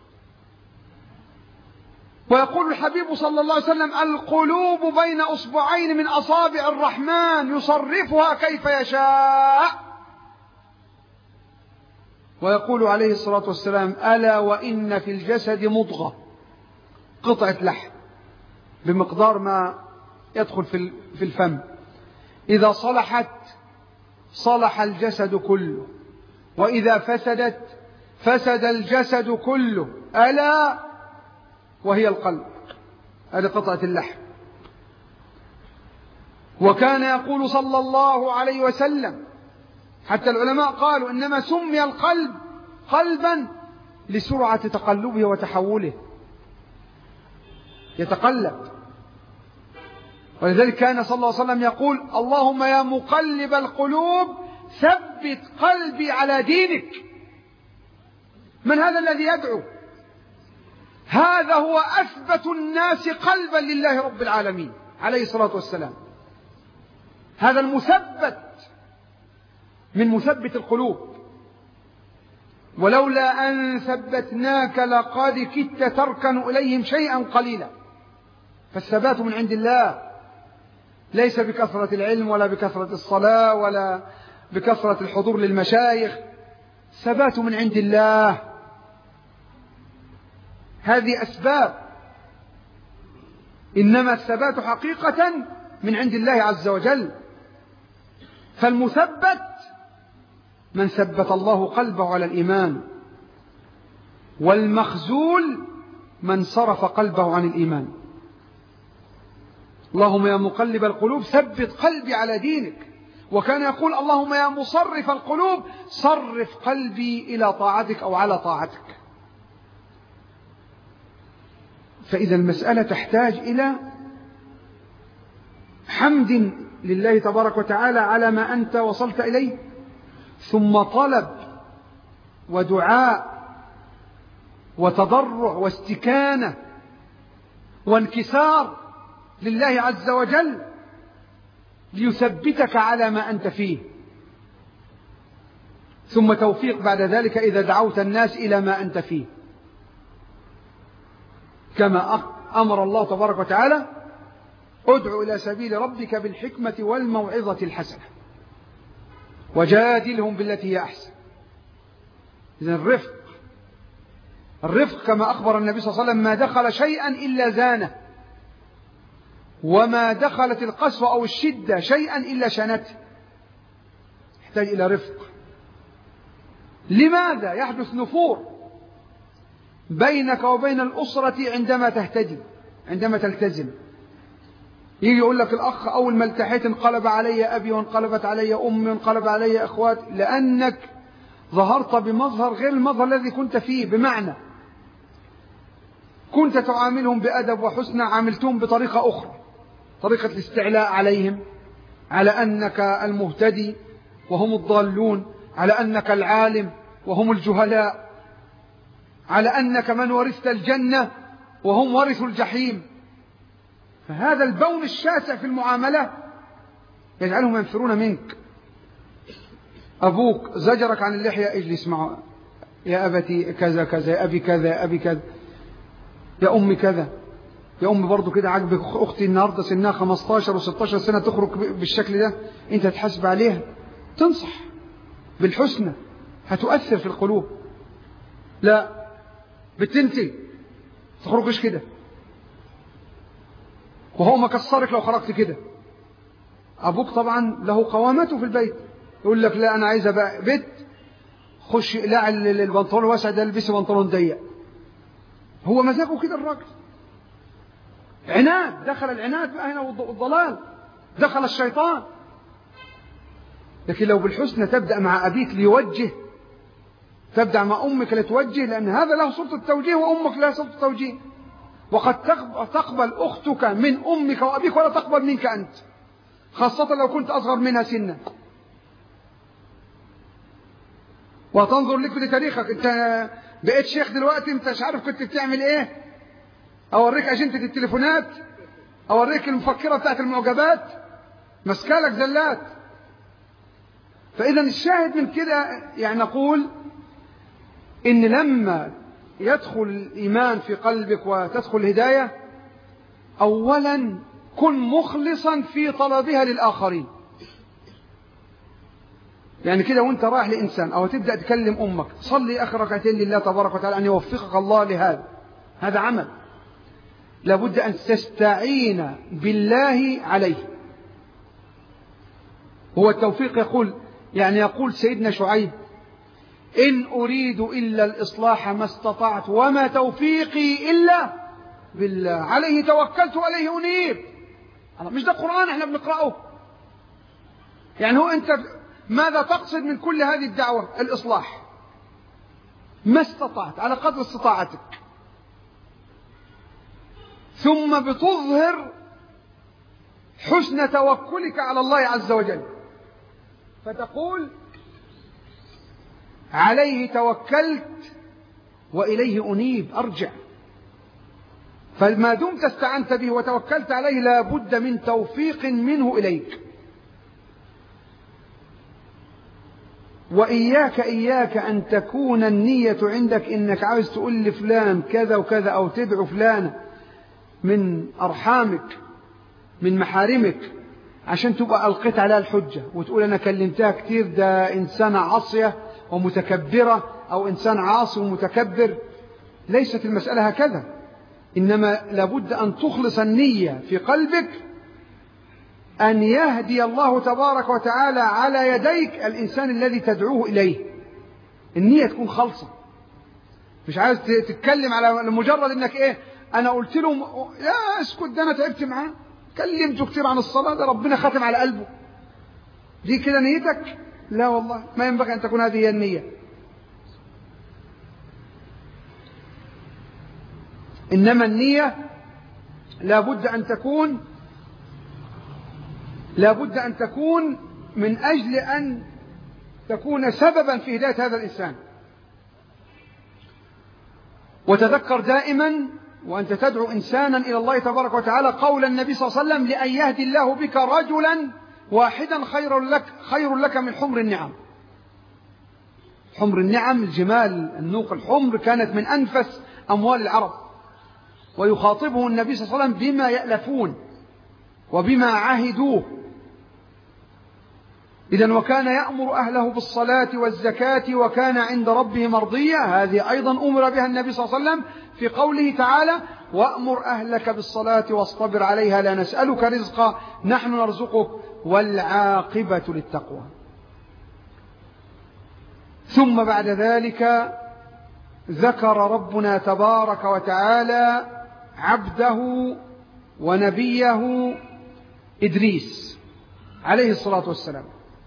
ويقول الحبيب صلى الله عليه وسلم: القلوب بين أصبعين من أصابع الرحمن يصرفها كيف يشاء. ويقول عليه الصلاة والسلام: ألا وإن في الجسد مضغة، قطعة لحم بمقدار ما يدخل في الفم، إذا صلحت صلح الجسد كله، وإذا فسدت فسد الجسد كله، ألا وهي القلب. هذه قطعة اللحم. وكان يقول صلى الله عليه وسلم، حتى العلماء قالوا إنما سمي القلب قلبا لسرعة تقلبه وتحوله، يتقلب. ولذلك كان صلى الله عليه وسلم يقول: اللهم يا مقلب القلوب ثبت قلبي على دينك. من هذا الذي يدعو؟ هذا هو أثبت الناس قلبا لله رب العالمين عليه الصلاة والسلام. هذا المثبت من مثبت القلوب. ولولا أن ثبتناك لقد كدت تركن إليهم شيئا قليلا. فالثبات من عند الله، ليس بكثرة العلم ولا بكثرة الصلاة ولا بكثرة الحضور للمشايخ. ثبات من عند الله. هذه أسباب، إنما الثبات حقيقة من عند الله عز وجل. فالمثبت من ثبت الله قلبه على الإيمان، والمخزول من صرف قلبه عن الإيمان. اللهم يا مقلب القلوب ثبت قلبي على دينك. وكان يقول: اللهم يا مصرف القلوب صرف قلبي إلى طاعتك أو على طاعتك. فإذا المسألة تحتاج إلى حمد لله تبارك وتعالى على ما أنت وصلت إليه، ثم طلب ودعاء وتضرع واستكانة وانكسار لله عز وجل ليثبتك على ما أنت فيه، ثم توفيق بعد ذلك إذا دعوت الناس إلى ما أنت فيه، كما أمر الله تبارك وتعالى: ادع إلى سبيل ربك بالحكمة والموعظة الحسنة وجادلهم بالتي هي أحسن. إذن الرفق الرفق كما أخبر النبي صلى الله عليه وسلم: ما دخل شيئا إلا زانه، وما دخلت القسوة أو الشدة شيئا إلا شانته. يحتاج إلى رفق. لماذا يحدث نفور بينك وبين الأسرة عندما تهتدي، عندما تلتزم؟ يجي يقول لك الأخ: أول ما التحيت انقلب علي أبي وانقلبت علي أمي وانقلب علي أخواتي، لأنك ظهرت بمظهر غير المظهر الذي كنت فيه. بمعنى كنت تعاملهم بأدب وحسنى، عاملتهم بطريقة أخرى، طريقة الاستعلاء عليهم، على أنك المهتدي وهم الضالون، على أنك العالم وهم الجهلاء، على أنك من ورثت الجنة وهم ورثوا الجحيم. فهذا البون الشاسع في المعاملة يجعلهم ينفرون منك. أبوك زجرك عن اللحية: اجلس معه يا أبتي كذا كذا، يا أبي كذا، يا أبي كذا، يا أمي كذا، يا أمي برضو كده عاجبك أختي النهاردة سنها خمستاشر وستاشر سنة تخرج بالشكل ده، أنت تحاسب عليها. تنصح بالحسنى، هتؤثر في القلوب. لا، بتنتي تخرجش كده، وهو مكسرك لو خرجت كده. أبوك طبعا له قوامته في البيت، يقول لك: لا أنا عايزة بقى بيت، خش لا البنطلون الواسع ده البسي بنطلون ضيق. هو مزاجه كده الراجل. عناد، دخل العناد بقى هنا والضلال، دخل الشيطان. لكن لو بالحسنى تبدأ مع أبيك ليوجه، تبدأ مع أمك لتوجه، لأن هذا له سلطة التوجيه وأمك لها سلطة التوجيه. وقد تقبل أختك من أمك وأبيك ولا تقبل منك أنت، خاصة لو كنت أصغر منها سنا. وتنظر لك لتاريخك، أنت بقيت شيخ دلوقتي، أنت مش عارف كنت بتعمل إيه، أوريك أجندة التليفونات، أوريك المفكرة بتاعت المعجبات، مسكالك زلات. فإذا الشاهد من كده يعني نقول إن لما يدخل الإيمان في قلبك وتدخل الهداية، أولا كن مخلصا في طلبها للآخرين. يعني كده وانت رايح لإنسان أو تبدأ تكلم أمك، صلي آخر ركعتين لله تبارك وتعالى أن يوفقك الله لهذا، هذا عمل لابد أن تستعين بالله عليه. هو التوفيق يقول يعني يقول سيدنا شعيب: إن أريد إلا الإصلاح ما استطعت وما توفيقي إلا بالله عليه توكلت وعليه أنيب. مش ده قرآن احنا بنقرأه؟ يعني هو أنت ماذا تقصد من كل هذه الدعوة؟ الإصلاح ما استطعت على قدر استطاعتك، ثم بتظهر حسن توكلك على الله عز وجل، فتقول: عليه توكلت وإليه أنيب، أرجع. فما دمت استعنت به وتوكلت عليه لا بد من توفيق منه إليك. وإياك إياك أن تكون النية عندك إنك عاوز تقول لفلان كذا وكذا، أو تدعو فلان من أرحامك من محارمك عشان تبقى ألقيت عليها الحجة وتقول أنا كلمتها كتير، ده إنسانة عاصية ومتكبرة أو إنسان عاصي ومتكبر. ليست المسألة هكذا، إنما لابد أن تخلص النية في قلبك أن يهدي الله تبارك وتعالى على يديك الإنسان الذي تدعوه إليه. النية تكون خالصة، مش عايز تتكلم على مجرد إنك إيه أنا قلت له لا اسكت، ده أنا تعبت معاه، كلمته كتير عن الصلاة، ده ربنا ختم على قلبه، دي كده نيتك؟ لا والله، ما ينبغي أن تكون هذه هي النية. إنما النية لابد أن تكون لابد أن تكون من أجل أن تكون سببا في هداية هذا الإنسان. وتذكر دائما وأنت تدعو إنسانا إلى الله تبارك وتعالى قول النبي صلى الله عليه وسلم: لأن يهدي الله بك رجلا واحدا خير لك خير لك من حمر النعم. حمر النعم الجمال النوق الحمر كانت من أنفس أموال العرب، ويخاطبه النبي صلى الله عليه وسلم بما يألفون وبما عهدوه. إذن وكان يأمر أهله بالصلاة والزكاة وكان عند ربه مرضية. هذه أيضا أمر بها النبي صلى الله عليه وسلم في قوله تعالى: وأمر أهلك بالصلاة واصطبر عليها لا نسألك رزقا نحن نرزقك والعاقبة للتقوى. ثم بعد ذلك ذكر ربنا تبارك وتعالى عبده ونبيه إدريس عليه الصلاة والسلام.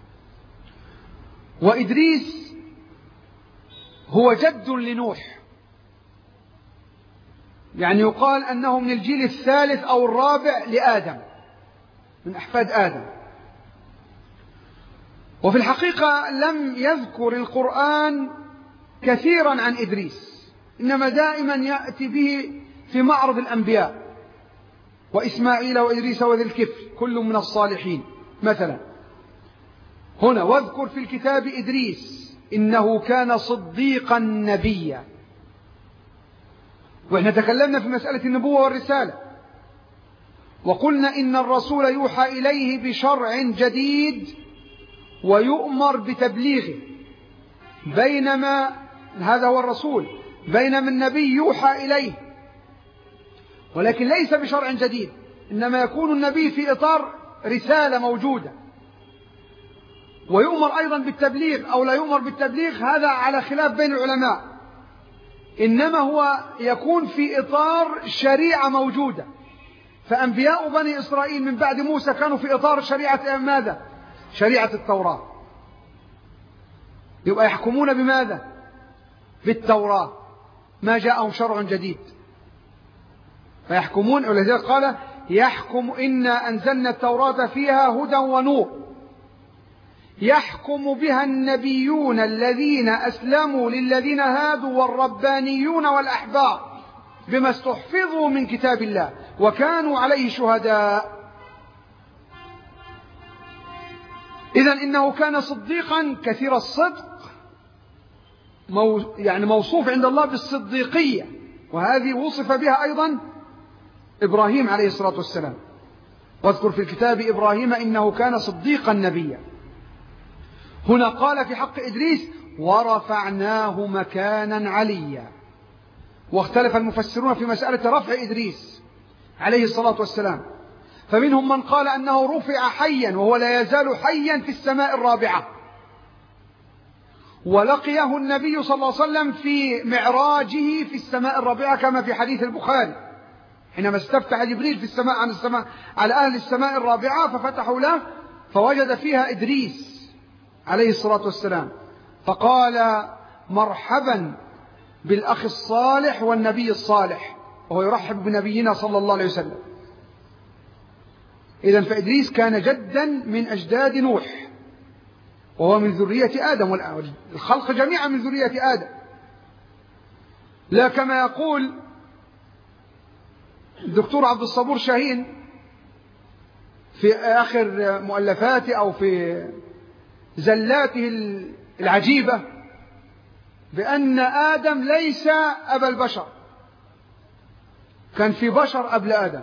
وإدريس هو جد لنوح، يعني يقال أنه من الجيل الثالث أو الرابع لآدم، من أحفاد آدم. وفي الحقيقة لم يذكر القرآن كثيرا عن إدريس، إنما دائما يأتي به في معرض الأنبياء: وإسماعيل وإدريس وذي الكفل كل من الصالحين مثلا. هنا واذكر في الكتاب إدريس إنه كان صديقا نبيا. وإحنا تكلمنا في مسألة النبوة والرسالة، وقلنا إن الرسول يوحى إليه بشرع جديد ويؤمر بتبليغه، بينما هذا هو الرسول، بينما النبي يوحى إليه ولكن ليس بشرع جديد، إنما يكون النبي في إطار رسالة موجودة. ويؤمر أيضا بالتبليغ أو لا يؤمر بالتبليغ، هذا على خلاف بين العلماء، إنما هو يكون في إطار شريعة موجودة. فأنبياء بني إسرائيل من بعد موسى كانوا في إطار شريعة ماذا؟ شريعة التوراة. يبقى يحكمون بماذا؟ بالتوراة، ما جاءهم شرع جديد فيحكمون. ولذلك قال يحكم إنا أنزلنا التوراة فيها هدى ونور يحكم بها النبيون الذين أسلموا للذين هادوا والربانيون والأحبار بما استحفظوا من كتاب الله وكانوا عليه شهداء. إذن إنه كان صديقا كثير الصدق، مو يعني موصوف عند الله بالصديقية، وهذه وصف بها أيضا إبراهيم عليه الصلاة والسلام. واذكر في الكتاب إبراهيم إنه كان صديقا نبيا. هنا قال في حق إدريس ورفعناه مكانا عليا. واختلف المفسرون في مسألة رفع إدريس عليه الصلاة والسلام، فمنهم من قال أنه رفع حيا وهو لا يزال حيا في السماء الرابعة، ولقيه النبي صلى الله عليه وسلم في معراجه في السماء الرابعة كما في حديث البخاري حينما استفتح جبريل في السماء عن السماء على أهل السماء الرابعة ففتحوا له فوجد فيها إدريس عليه الصلاة والسلام، فقال مرحبا بالأخ الصالح والنبي الصالح، وهو يرحب بنبينا صلى الله عليه وسلم. إذن فإدريس كان جدا من أجداد نوح، وهو من ذرية آدم، والخلق جميعا من ذرية آدم، لا كما يقول الدكتور عبد الصبور شاهين في آخر مؤلفاته أو في زلاته العجيبة بأن آدم ليس أبا البشر، كان في بشر قبل آدم.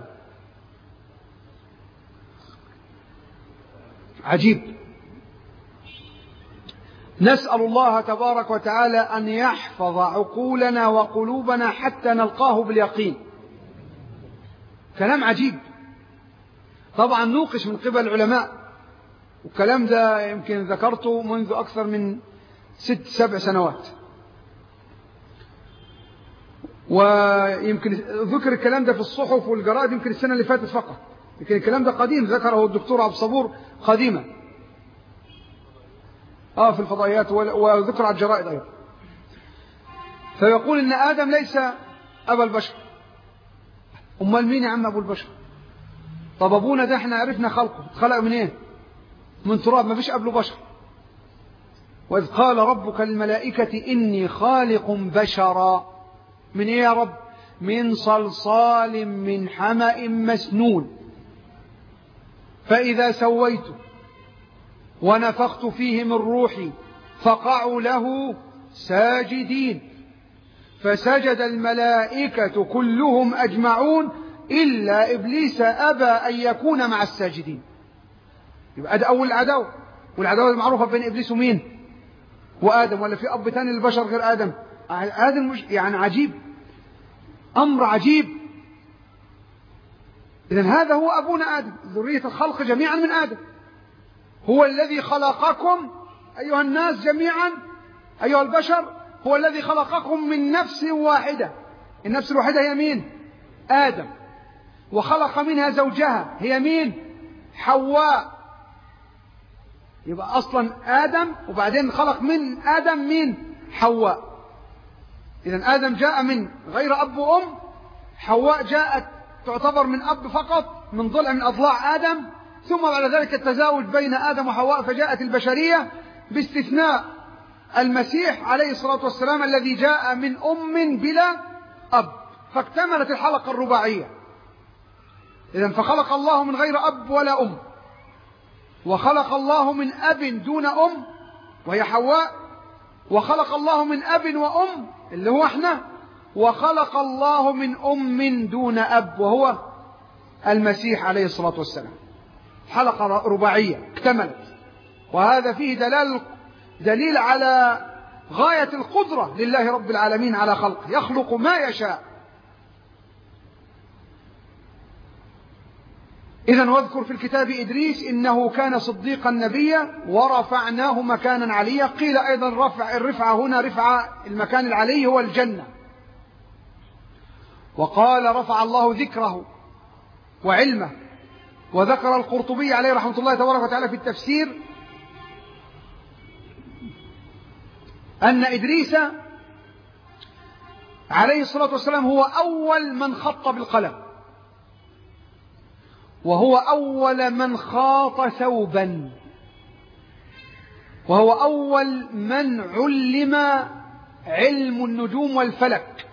عجيب. نسأل الله تبارك وتعالى أن يحفظ عقولنا وقلوبنا حتى نلقاه باليقين. كلام عجيب طبعا نوقش من قبل العلماء، والكلام ده يمكن ذكرته منذ أكثر من ست سبع سنوات، ويمكن ذكر الكلام ده في الصحف والجرائد يمكن السنة اللي فاتت فقط، لكن الكلام ده قديم ذكره الدكتور عبد الصبور قديما آه في الفضائيات وذكر على الجرائد أيضا. فيقول إن آدم ليس أبا البشر. أمال مين يا عم أبو البشر؟ طب أبونا ده احنا عرفنا خلقه، خلق من ايه؟ من تراب، ما فيش قبله بشر. وإذ قال ربك للملائكة إني خالق بشرا من ايه يا رب؟ من صلصال من حمأ مسنون فإذا سويته ونفخت فيه من روحي فقعوا له ساجدين فسجد الملائكة كلهم أجمعون إلا إبليس أبى أن يكون مع الساجدين. يبقى ده أول العداوة، والعداوة المعروفة بين إبليس ومين؟ وآدم، ولا في أب تاني للبشر غير آدم؟ آدم مش يعني عجيب، أمر عجيب. إذن هذا هو أبونا آدم، ذرية الخلق جميعا من آدم، هو الذي خلقكم أيها الناس جميعا أيها البشر، هو الذي خلقكم من نفس واحدة. النفس الواحدة هي مين؟ آدم. وخلق منها زوجها هي مين؟ حواء. يبقى أصلا آدم وبعدين خلق من آدم مين؟ حواء. إذن آدم جاء من غير أب وأم، حواء جاءت تعتبر من أب فقط من ضلع من أضلاع آدم، ثم بعد ذلك التزاوج بين آدم وحواء فجاءت البشرية باستثناء المسيح عليه الصلاة والسلام الذي جاء من أم بلا أب، فاكتملت الحلقة الرباعية. إذن فخلق الله من غير أب ولا أم، وخلق الله من أب دون أم وهي حواء، وخلق الله من أب وأم اللي هو احنا، وخلق الله من أم دون أب وهو المسيح عليه الصلاة والسلام. حلقة رباعية اكتملت، وهذا فيه دلال دليل على غاية القدرة لله رب العالمين على خلقه، يخلق ما يشاء. إذن واذكر في الكتاب إدريس إنه كان صديقا نبيا ورفعناه مكانا عليا. قيل أيضا رفع الرفعة هنا رفع المكان العلي هو الجنة. وقال رفع الله ذكره وعلمه. وذكر القرطبي عليه رحمة الله تبارك وتعالى في التفسير أن إدريس عليه الصلاة والسلام هو أول من خط بالقلم، وهو أول من خاط ثوبا، وهو أول من علم علم النجوم والفلك،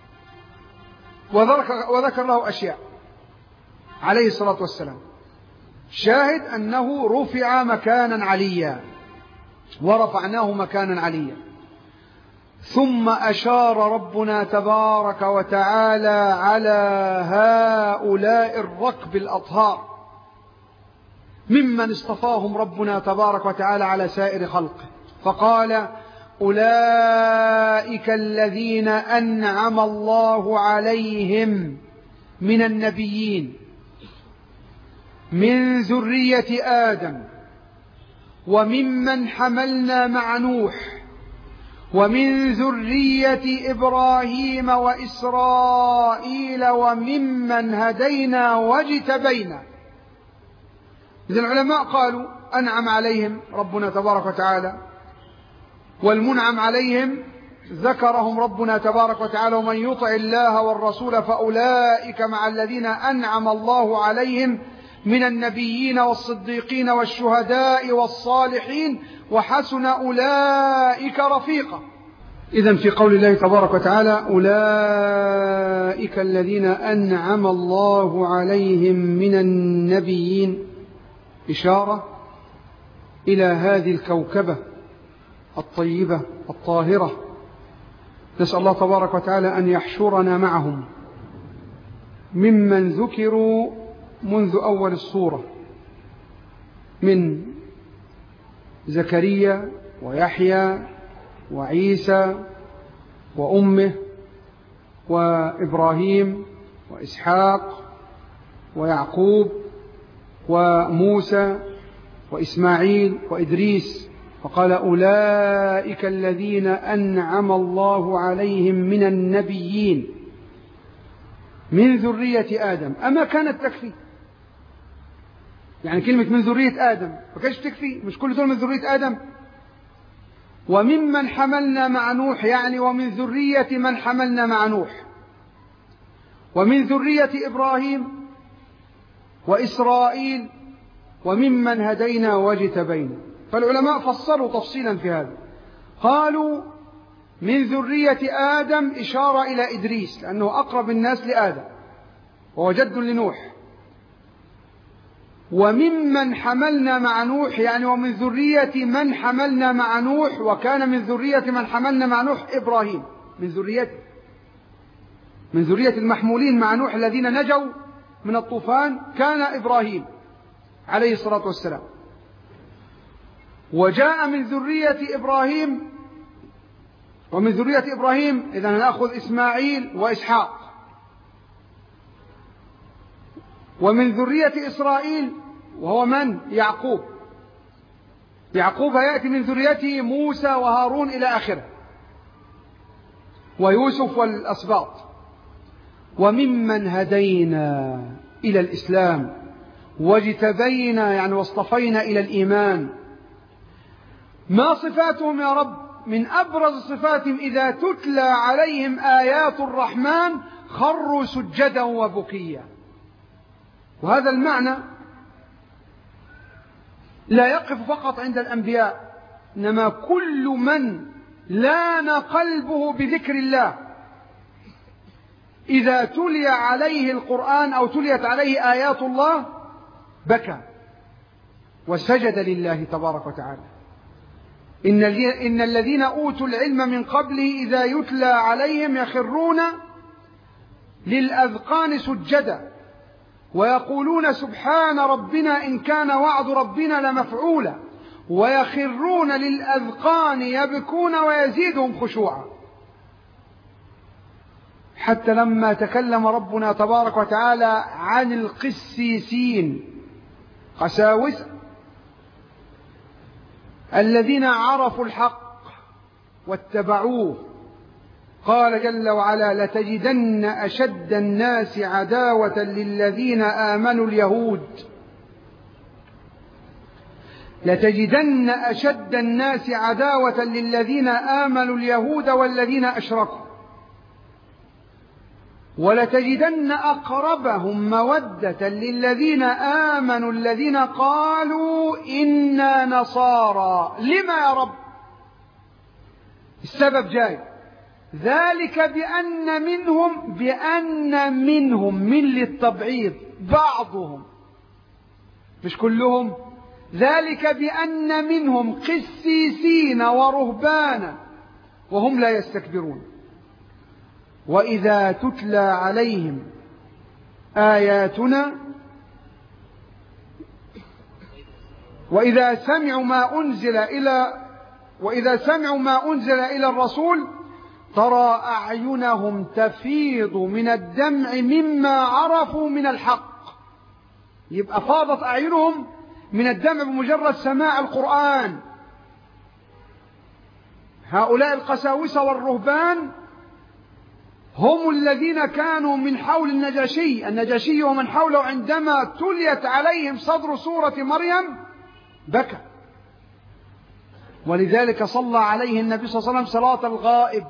وذكر, وذكر له أشياء عليه الصلاة والسلام. شاهد أنه رفع مكانا عليا، ورفعناه مكانا عليا. ثم أشار ربنا تبارك وتعالى على هؤلاء الركب الأطهار ممن اصطفاهم ربنا تبارك وتعالى على سائر خلقه، فقال: أولئك الذين أنعم الله عليهم من النبيين من ذرية آدم وممن حملنا مع نوح ومن ذرية إبراهيم وإسرائيل وممن هدينا واجتبينا. إذن العلماء قالوا أنعم عليهم ربنا تبارك وتعالى، والمنعم عليهم ذكرهم ربنا تبارك وتعالى: ومن يطع الله والرسول فأولئك مع الذين أنعم الله عليهم من النبيين والصديقين والشهداء والصالحين وحسن أولئك رفيقا. إذن في قول الله تبارك وتعالى: أولئك الذين أنعم الله عليهم من النبيين، إشارة إلى هذه الكوكبة الطيبة الطاهرة. نسأل الله تبارك وتعالى أن يحشرنا معهم ممن ذكروا منذ أول السورة، من زكريا ويحيى وعيسى وأمه وإبراهيم وإسحاق ويعقوب وموسى وإسماعيل وإدريس، فقال: أولئك الذين أنعم الله عليهم من النبيين من ذرية آدم. أما كانت تكفي؟ يعني كلمة من ذرية آدم ما كانش تكفي؟ مش كل دول من ذرية آدم؟ وممن حملنا مع نوح، يعني ومن ذرية من حملنا مع نوح، ومن ذرية إبراهيم وإسرائيل وممن هدينا واجتبينا. فالعلماء فصلوا تفصيلا في هذا، قالوا من ذرية آدم إشارة إلى إدريس لأنه أقرب الناس لآدم وهو جد لنوح، وممن حملنا مع نوح يعني ومن ذرية من حملنا مع نوح، وكان من ذرية من حملنا مع نوح إبراهيم، من ذريته، من ذرية المحمولين مع نوح الذين نجوا من الطوفان كان إبراهيم عليه الصلاة والسلام. وجاء من ذرية إبراهيم، ومن ذرية إبراهيم إذا نأخذ إسماعيل وإسحاق. ومن ذرية إسرائيل وهو من؟ يعقوب. يعقوب يأتي من ذريته موسى وهارون إلى آخره، ويوسف والأسباط. وممن هدينا إلى الإسلام واجتبينا يعني واصطفينا إلى الإيمان. ما صفاتهم يا رب؟ من أبرز صفاتهم إذا تتلى عليهم آيات الرحمن خروا سجدا وبكيا. وهذا المعنى لا يقف فقط عند الأنبياء، إنما كل من لان قلبه بذكر الله إذا تلي عليه القرآن أو تليت عليه آيات الله بكى وسجد لله تبارك وتعالى. إن الذين أوتوا العلم من قبله إذا يتلى عليهم يخرون للأذقان سجدا ويقولون سبحان ربنا إن كان وعد ربنا لمفعولا، ويخرون للأذقان يبكون ويزيدهم خشوعا. حتى لما تكلم ربنا تبارك وتعالى عن القسيسين قساوسة الذين عرفوا الحق واتبعوه، قال جل وعلا: لتجدن أشد الناس عداوة للذين آمنوا اليهود. لتجدن أشد الناس عداوة للذين آمنوا اليهود والذين أشركوا ولتجدن أقربهم مودة للذين آمنوا الذين قالوا إنا نصارى. لما يا رب؟ السبب جاي، ذلك بأن منهم بأن منهم من للتبعيض بعضهم مش كلهم، ذلك بأن منهم قسيسين ورهبانا وهم لا يستكبرون وإذا تتلى عليهم آياتنا وإذا سمعوا ما أنزل إلى وإذا سمعوا ما أنزل إلى الرسول ترى أعينهم تفيض من الدمع مما عرفوا من الحق. يبقى فاضت أعينهم من الدمع بمجرد سماع القرآن. هؤلاء القساوسة والرهبان هم الذين كانوا من حول النجاشي النجاشي ومن حوله عندما تليت عليهم صدر سورة مريم بكى، ولذلك صلى عليه النبي صلى الله عليه وسلم صلاة الغائب،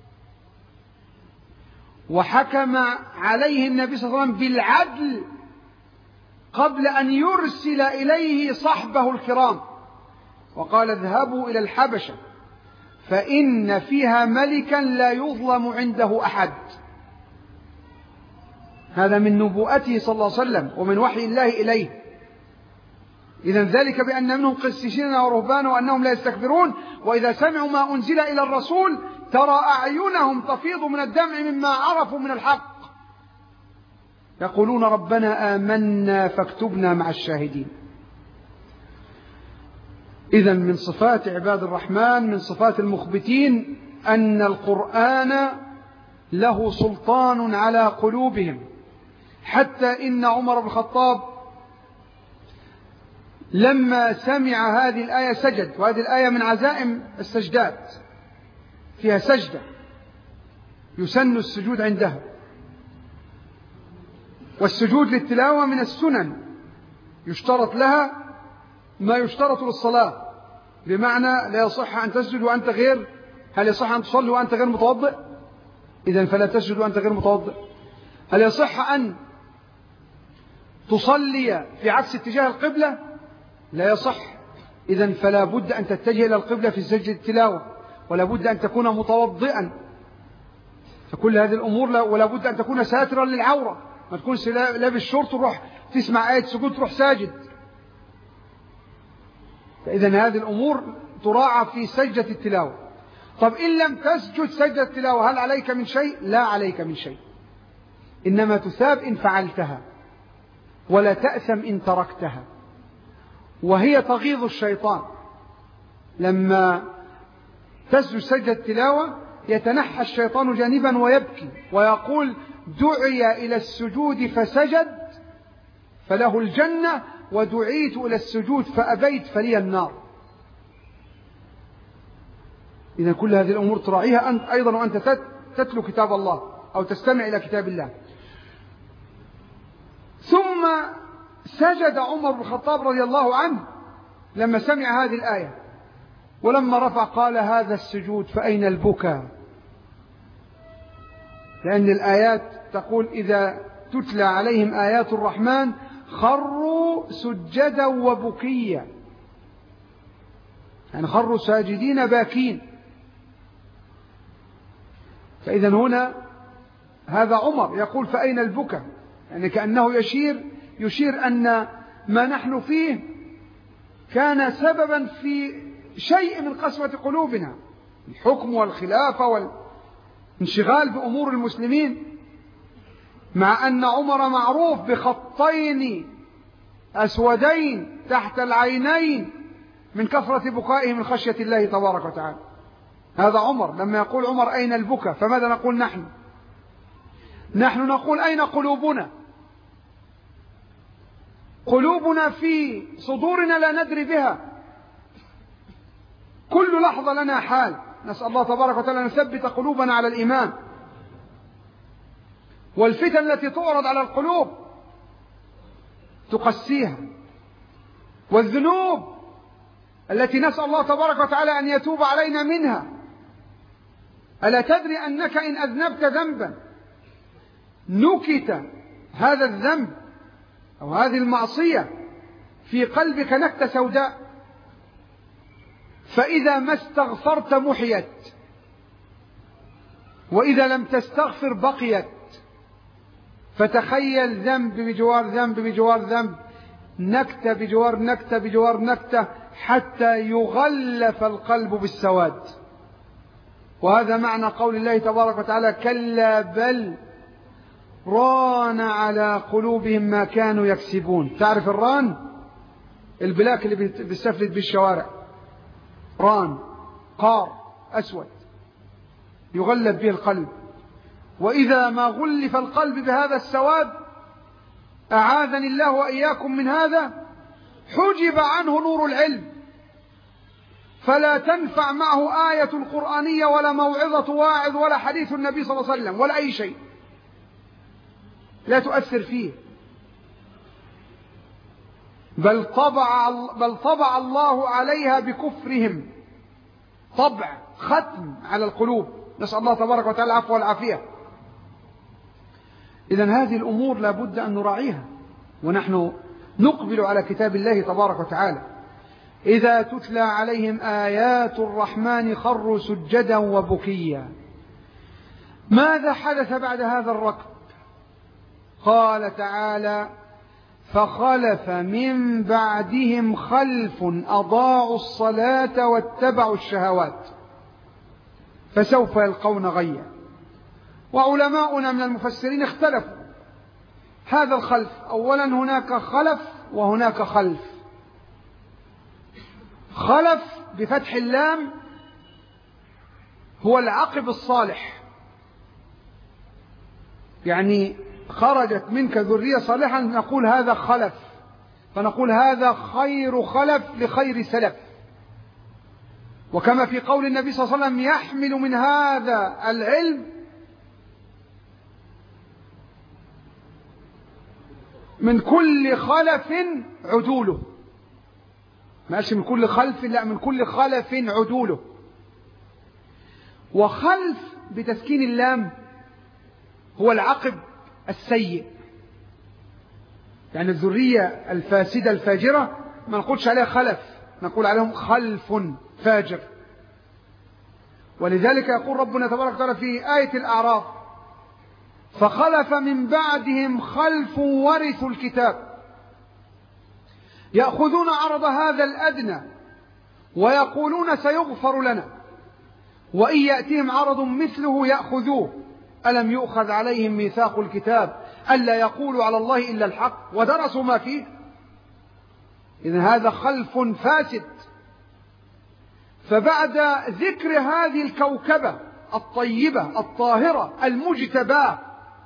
وحكم عليه النبي صلى الله عليه وسلم بالعدل قبل أن يرسل إليه صحبه الكرام، وقال اذهبوا إلى الحبشة فإن فيها ملكا لا يظلم عنده أحد. هذا من نبوءته صلى الله عليه وسلم ومن وحي الله إليه. إذن ذلك بأن منهم قسيسين ورهبان وأنهم لا يستكبرون وإذا سمعوا ما أنزل إلى الرسول ترى أعينهم تفيض من الدمع مما عرفوا من الحق يقولون ربنا آمنا فاكتبنا مع الشاهدين. إذن من صفات عباد الرحمن من صفات المخبتين أن القرآن له سلطان على قلوبهم، حتى إن عمر بن الخطاب لما سمع هذه الآية سجد، وهذه الآية من عزائم السجدات فيها سجدة يسن السجود عندها، والسجود للتلاوة من السنن يشترط لها ما يشترط للصلاة، بمعنى لا يصح أن تسجد وأنت غير هل يصح أن تصلي وأنت غير متوضئ؟ إذن فلا تسجد وأنت غير متوضئ. هل يصح أن تصلي في عكس اتجاه القبلة؟ لا يصح. إذن فلا بد أن تتجه إلى القبلة في سجد التلاوة، ولا بد أن تكون متوضئا، فكل هذه الأمور لا ولا بد أن تكون ساترا للعورة، ما تكون لابس شورت وروح تسمع آية سجود تروح ساجد. فإذن هذه الأمور تراعى في سجدة التلاوة. طب إن لم تسجد سجدة التلاوة هل عليك من شيء؟ لا عليك من شيء، إنما تثاب إن فعلتها ولا تأثم إن تركتها، وهي تغيظ الشيطان. لما تسجد سجدة التلاوة يتنحى الشيطان جانبا ويبكي ويقول دعي إلى السجود فسجد فله الجنة ودعيت إلى السجود فأبيت فلي النار. إذا كل هذه الأمور تراعيها أنت أيضا وأنت تتلو كتاب الله أو تستمع إلى كتاب الله. ثم سجد عمر بن الخطاب رضي الله عنه لما سمع هذه الآية، ولما رفع قال هذا السجود فأين البكاء؟ لأن الآيات تقول إذا تتلى عليهم آيات الرحمن خروا سجدا وبكيا، يعني خروا ساجدين باكين. فإذا هنا هذا عمر يقول فأين البكاء، يعني كأنه يشير يشير أن ما نحن فيه كان سببا في شيء من قسوة قلوبنا، الحكم والخلافة والانشغال بأمور المسلمين، مع أن عمر معروف بخطين أسودين تحت العينين من كثرة بكائه من خشية الله تبارك وتعالى. هذا عمر. لما يقول عمر أين البكاء فماذا نقول نحن؟ نحن نقول أين قلوبنا؟ قلوبنا في صدورنا لا ندري بها، كل لحظة لنا حال. نسأل الله تبارك وتعالى أن يثبت قلوبنا على الإيمان. والفتن التي تعرض على القلوب تقسيها، والذنوب التي نسأل الله تبارك وتعالى أن يتوب علينا منها. ألا تدري أنك إن أذنبت ذنبا نكت هذا الذنب أو هذه المعصية في قلبك نكتة سوداء، فإذا ما استغفرت محيت، وإذا لم تستغفر بقيت. فتخيل ذنب بجوار ذنب بجوار ذنب، نكتة بجوار نكتة بجوار نكتة، حتى يغلف القلب بالسواد. وهذا معنى قول الله تبارك وتعالى: كلا بل ران على قلوبهم ما كانوا يكسبون. تعرف الران؟ البلاك اللي بيستفلت بالشوارع، ران قار أسود يغلب به القلب. وإذا ما غلف القلب بهذا السواد، أعاذني الله وإياكم من هذا، حجب عنه نور العلم، فلا تنفع معه آية قرآنية ولا موعظة واعظ ولا حديث النبي صلى الله عليه وسلم ولا أي شيء، لا تؤثر فيه. بل طبع, بل طبع الله عليها بكفرهم، طبع ختم على القلوب، نسأل الله تبارك وتعالى العفو والعافية. إذن هذه الأمور لا بد أن نراعيها ونحن نقبل على كتاب الله تبارك وتعالى. إذا تتلى عليهم آيات الرحمن خروا سجدا وبكيا. ماذا حدث بعد هذا الركب؟ قال تعالى: فخلف من بعدهم خلف أضاعوا الصلاة واتبعوا الشهوات فسوف يلقون غيا. وعلماؤنا من المفسرين اختلفوا هذا الخلف. أولا هناك خلف وهناك خلف. خلف بفتح اللام هو العقب الصالح، يعني خرجت منك ذرية صالحة نقول هذا خلف، فنقول هذا خير خلف لخير سلف. وكما في قول النبي صلى الله عليه وسلم: يحمل من هذا العلم من كل خلف عدوله. ما قالش من كل خلف، لا، من كل خلف عدوله. وخلف بتسكين اللام هو العقب السيء، يعني الذرية الفاسدة الفاجرة ما نقولش عليها خلف، نقول عليهم خلف فاجر. ولذلك يقول ربنا تبارك وتعالى في آية الأعراف: فخلف من بعدهم خلف ورثوا الكتاب يأخذون عرض هذا الأدنى ويقولون سيغفر لنا وإن يأتيهم عرض مثله يأخذوه ألم يؤخذ عليهم ميثاق الكتاب ألا يقولوا على الله إلا الحق ودرسوا ما فيه. إذن هذا خلف فاسد. فبعد ذكر هذه الكوكبة الطيبة الطاهرة المجتباة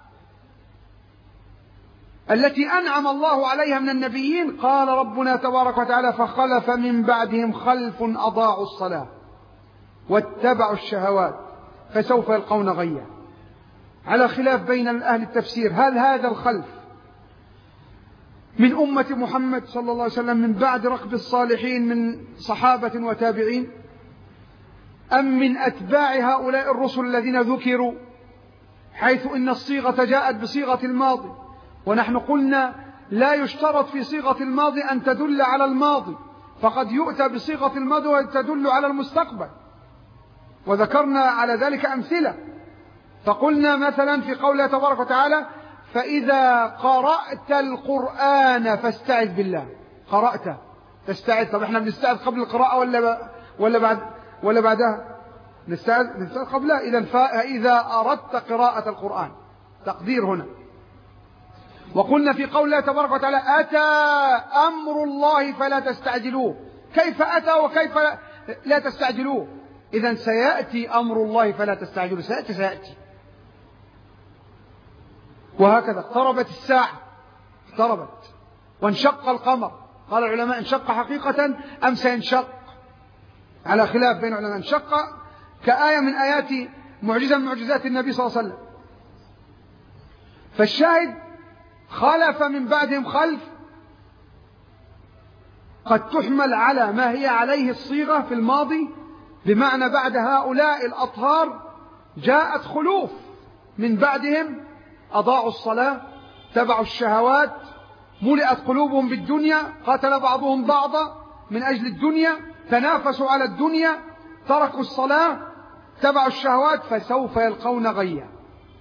التي أنعم الله عليها من النبيين، قال ربنا تبارك وتعالى: فخلف من بعدهم خلف أضاعوا الصلاة واتبعوا الشهوات فسوف يلقون غيا. على خلاف بين أهل التفسير، هل هذا الخلف من أمة محمد صلى الله عليه وسلم من بعد ركب الصالحين من صحابة وتابعين، أم من أتباع هؤلاء الرسل الذين ذكروا، حيث إن الصيغة جاءت بصيغة الماضي، ونحن قلنا لا يشترط في صيغة الماضي أن تدل على الماضي، فقد يؤتى بصيغة الماضي وتدل على المستقبل، وذكرنا على ذلك أمثلة. فقلنا مثلا في قوله تبارك وتعالى: فإذا قرأت القرآن فاستعذ بالله. قرأت تستعذ، طب احنا بنستعذ قبل القراءة ولا ولا بعد ولا بعدها؟ نستعذ نستعذ قبلها. إذا فإذا أردت قراءة القرآن تقدير هنا. وقلنا في قول الله تبارك وتعالى: أتى أمر الله فلا تستعجلوه. كيف أتى وكيف لا تستعجلوه؟ إذن سيأتي أمر الله فلا تستعجلوه، سيأتي سيأتي. وهكذا اقتربت الساعة، اقتربت. وانشق القمر، قال العلماء: انشق حقيقة أم سينشق؟ على خلاف بين العلماء. انشق كآية من آيات معجزة من معجزات النبي صلى الله عليه وسلم. فالشاهد: خلف من بعدهم خلف قد تحمل على ما هي عليه الصيغة في الماضي، بمعنى بعد هؤلاء الأطهار جاءت خلوف من بعدهم، أضاعوا الصلاة، تبعوا الشهوات، ملئت قلوبهم بالدنيا، قاتل بعضهم بعضا من أجل الدنيا، تنافسوا على الدنيا، تركوا الصلاة، تبعوا الشهوات، فسوف يلقون غيا.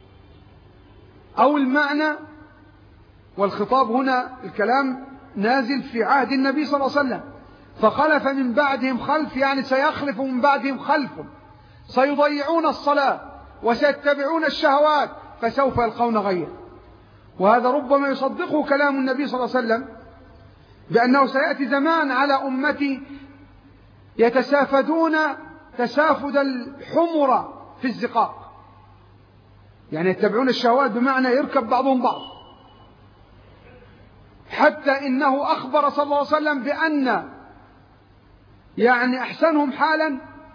أو المعنى، والخطاب هنا الكلام نازل في عهد النبي صلى الله عليه وسلم، فخلف من بعدهم خلف، يعني سيخلف من بعدهم خلف سيضيعون الصلاة وسيتبعون الشهوات فسوف يلقون غيا. وهذا ربما يصدقه كلام النبي صلى الله عليه وسلم بأنه سيأتي زمان على أمتي يتسافدون تسافد الحمر في الزقاق، يعني يتبعون الشهوات بمعنى يركب بعضهم بعض، حتى إنه أخبر صلى الله عليه وسلم بأن يعني أحسنهم حالا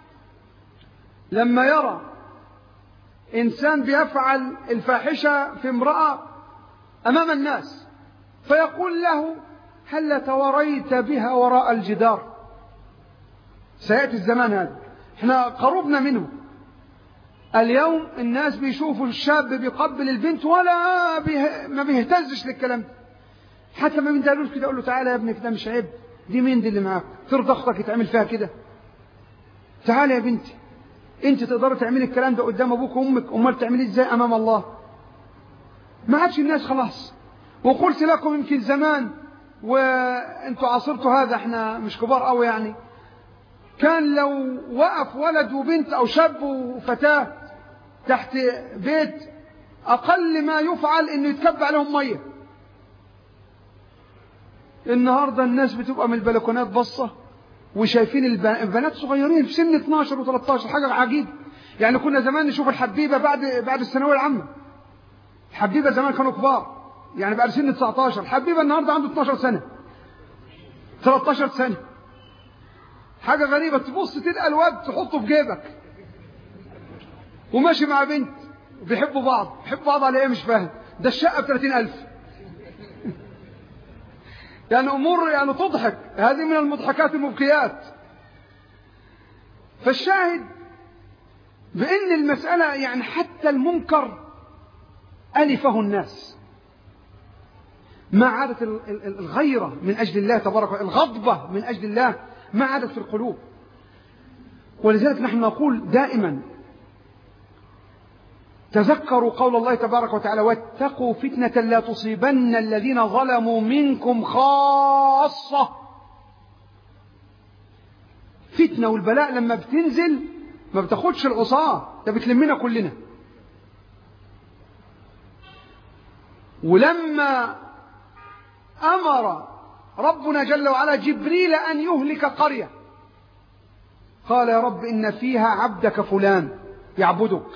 لما يرى إنسان بيفعل الفاحشة في امرأة أمام الناس فيقول له هل توريت بها وراء الجدار. سيأتي الزمان هذا، احنا قربنا منه. اليوم الناس بيشوفوا الشاب بيقبل البنت ولا بيه ما بيهتزش للكلام ده، حتى ما بيندالوش كده يقول له تعالى يا ابني كده مش عيب، دي مين دي اللي معاك ترضى اختك يتعمل فيها كده؟ تعالى يا بنتي انت تقدر تعملي الكلام ده قدام ابوك وامك، امال تعملي ازاي امام الله؟ ما عادش الناس خلاص. وقلت لكم يمكن زمان وانتوا عاصرتوا هذا، احنا مش كبار قوي يعني، كان لو وقف ولد وبنت او شاب وفتاة تحت بيت اقل ما يفعل انه يتكب عليهم ميه. النهارده الناس بتبقى من البلكونات بصه وشايفين البنات صغيرين في سن اثناشر وثلاثة عشر، حاجه عجيبه. يعني كنا زمان نشوف الحبيبه بعد بعد الثانويه العامه، الحبيبه زمان كانوا كبار يعني بقى سن تسعة عشر، الحبيبه النهارده عنده اثناشر سنه ثلاثة عشر سنه، حاجه غريبه. تبص تلقى الواد تحطه في جيبك وماشي مع بنت بيحبوا بعض، بيحبوا بعض على ايه مش فاهم، ده الشقه ب ثلاثين ألف. يعني امور يعني تضحك، هذه من المضحكات المبكيات. فالشاهد بان المساله يعني حتى المنكر ألفه الناس، ما عادت الغيرة من أجل الله تبارك وتعالى، الغضبة من أجل الله ما عادت في القلوب. ولذلك نحن نقول دائما تذكروا قول الله تبارك وتعالى واتقوا فتنة لا تصيبن الذين ظلموا منكم خاصة. فتنة والبلاء لما بتنزل ما بتاخدش العصاة، ده بتلمنا كلنا. ولما أمر ربنا جل وعلا جبريل أن يهلك قرية قال يا رب إن فيها عبدك فلان يعبدك،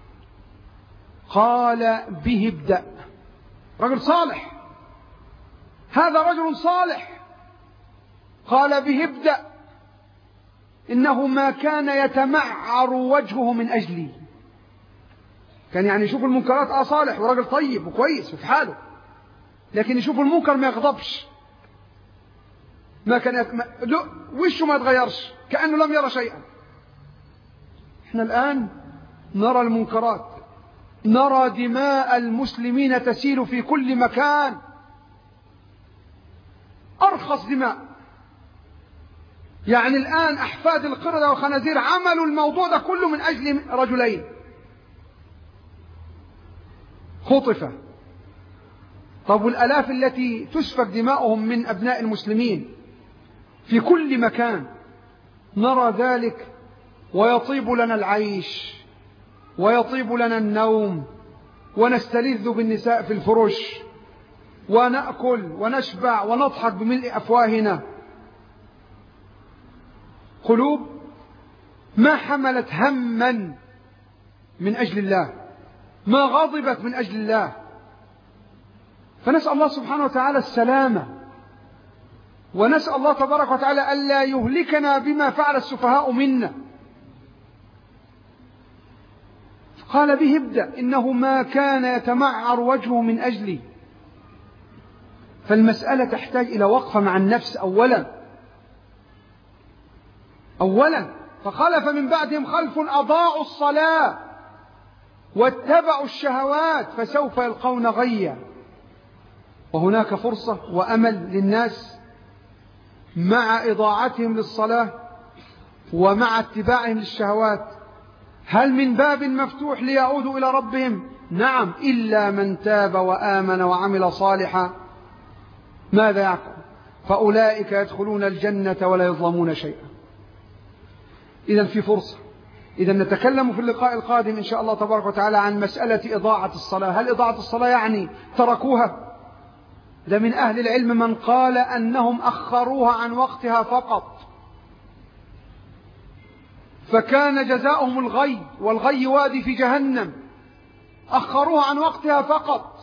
قال به ابدأ. رجل صالح، هذا رجل صالح، قال به ابدأ إنه ما كان يتمعر وجهه من أجلي. كان يعني يشوف المنكرات اه صالح وراجل طيب وكويس وفي حاله، لكن يشوف المنكر ما يغضبش، ما كان يت... ما... وشه ما يتغيرش كأنه لم يرى شيئا. احنا الآن نرى المنكرات، نرى دماء المسلمين تسيل في كل مكان، أرخص دماء. يعني الآن أحفاد القردة والخنازير عملوا الموضوع ده كله من أجل رجلين خطفة. طب والآلاف التي تسفك دماؤهم من أبناء المسلمين في كل مكان، نرى ذلك ويطيب لنا العيش ويطيب لنا النوم ونستلذ بالنساء في الفرش ونأكل ونشبع ونضحك بملء أفواهنا. قلوب ما حملت هما من أجل الله، ما غضبت من أجل الله. فنسأل الله سبحانه وتعالى السلامة، ونسأل الله تبارك وتعالى ألا يهلكنا بما فعل السفهاء منا. قال به ابدأ إنه ما كان يتمعر وجهه من أجلي. فالمسألة تحتاج إلى وقفة مع النفس أولا، أولا فخلف من بعدهم خلف أضاعوا الصلاة واتبعوا الشهوات فسوف يلقون غيا. وهناك فرصة وأمل للناس مع إضاعتهم للصلاة ومع اتباعهم للشهوات. هل من باب مفتوح ليعودوا إلى ربهم؟ نعم، إلا من تاب وآمن وعمل صالحا ماذا يعقل؟ فأولئك يدخلون الجنة ولا يظلمون شيئا. إذن في فرصة. إذن نتكلم في اللقاء القادم إن شاء الله تبارك وتعالى عن مسألة إضاعة الصلاة. هل إضاعة الصلاة يعني تركوها؟ ده من أهل العلم من قال أنهم أخروها عن وقتها فقط، فكان جزاؤهم الغي، والغي وادي في جهنم. أخروها عن وقتها فقط،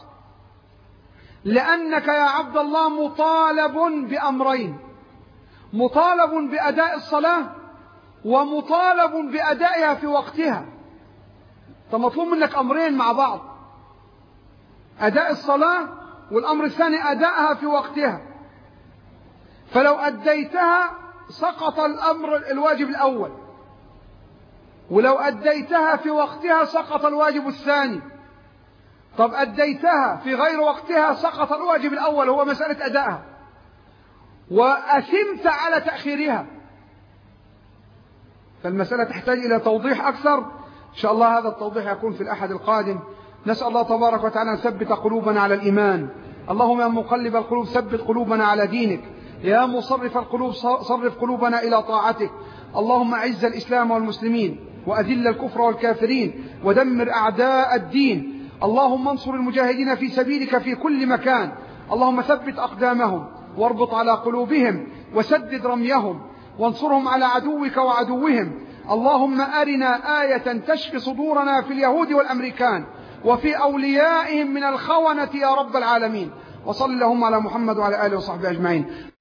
لأنك يا عبد الله مطالب بأمرين: مطالب بأداء الصلاة ومطالب بأدائها في وقتها. فمطلوب منك أمرين مع بعض: أداء الصلاة، والأمر الثاني أدائها في وقتها. فلو أديتها سقط الأمر الواجب الأول، ولو أديتها في وقتها سقط الواجب الثاني. طب أديتها في غير وقتها سقط الواجب الأول، هو مسألة أدائها، وأثمت على تأخيرها. فالمسألة تحتاج إلى توضيح أكثر. إن شاء الله هذا التوضيح يكون في الأحد القادم. نسأل الله تبارك وتعالى أن يثبت قلوبنا على الإيمان. اللهم يا مقلب القلوب ثبت قلوبنا على دينك، يا مصرف القلوب صرف قلوبنا إلى طاعتك. اللهم أعز الإسلام والمسلمين، وأذل الكفر والكافرين، ودمر أعداء الدين. اللهم انصر المجاهدين في سبيلك في كل مكان. اللهم ثبت أقدامهم، واربط على قلوبهم، وسدد رميهم، وانصرهم على عدوك وعدوهم. اللهم أرنا آية تشفي صدورنا في اليهود والأمريكان وفي أوليائهم من الخونة يا رب العالمين. وصل اللهم على محمد وعلى آله وصحبه أجمعين.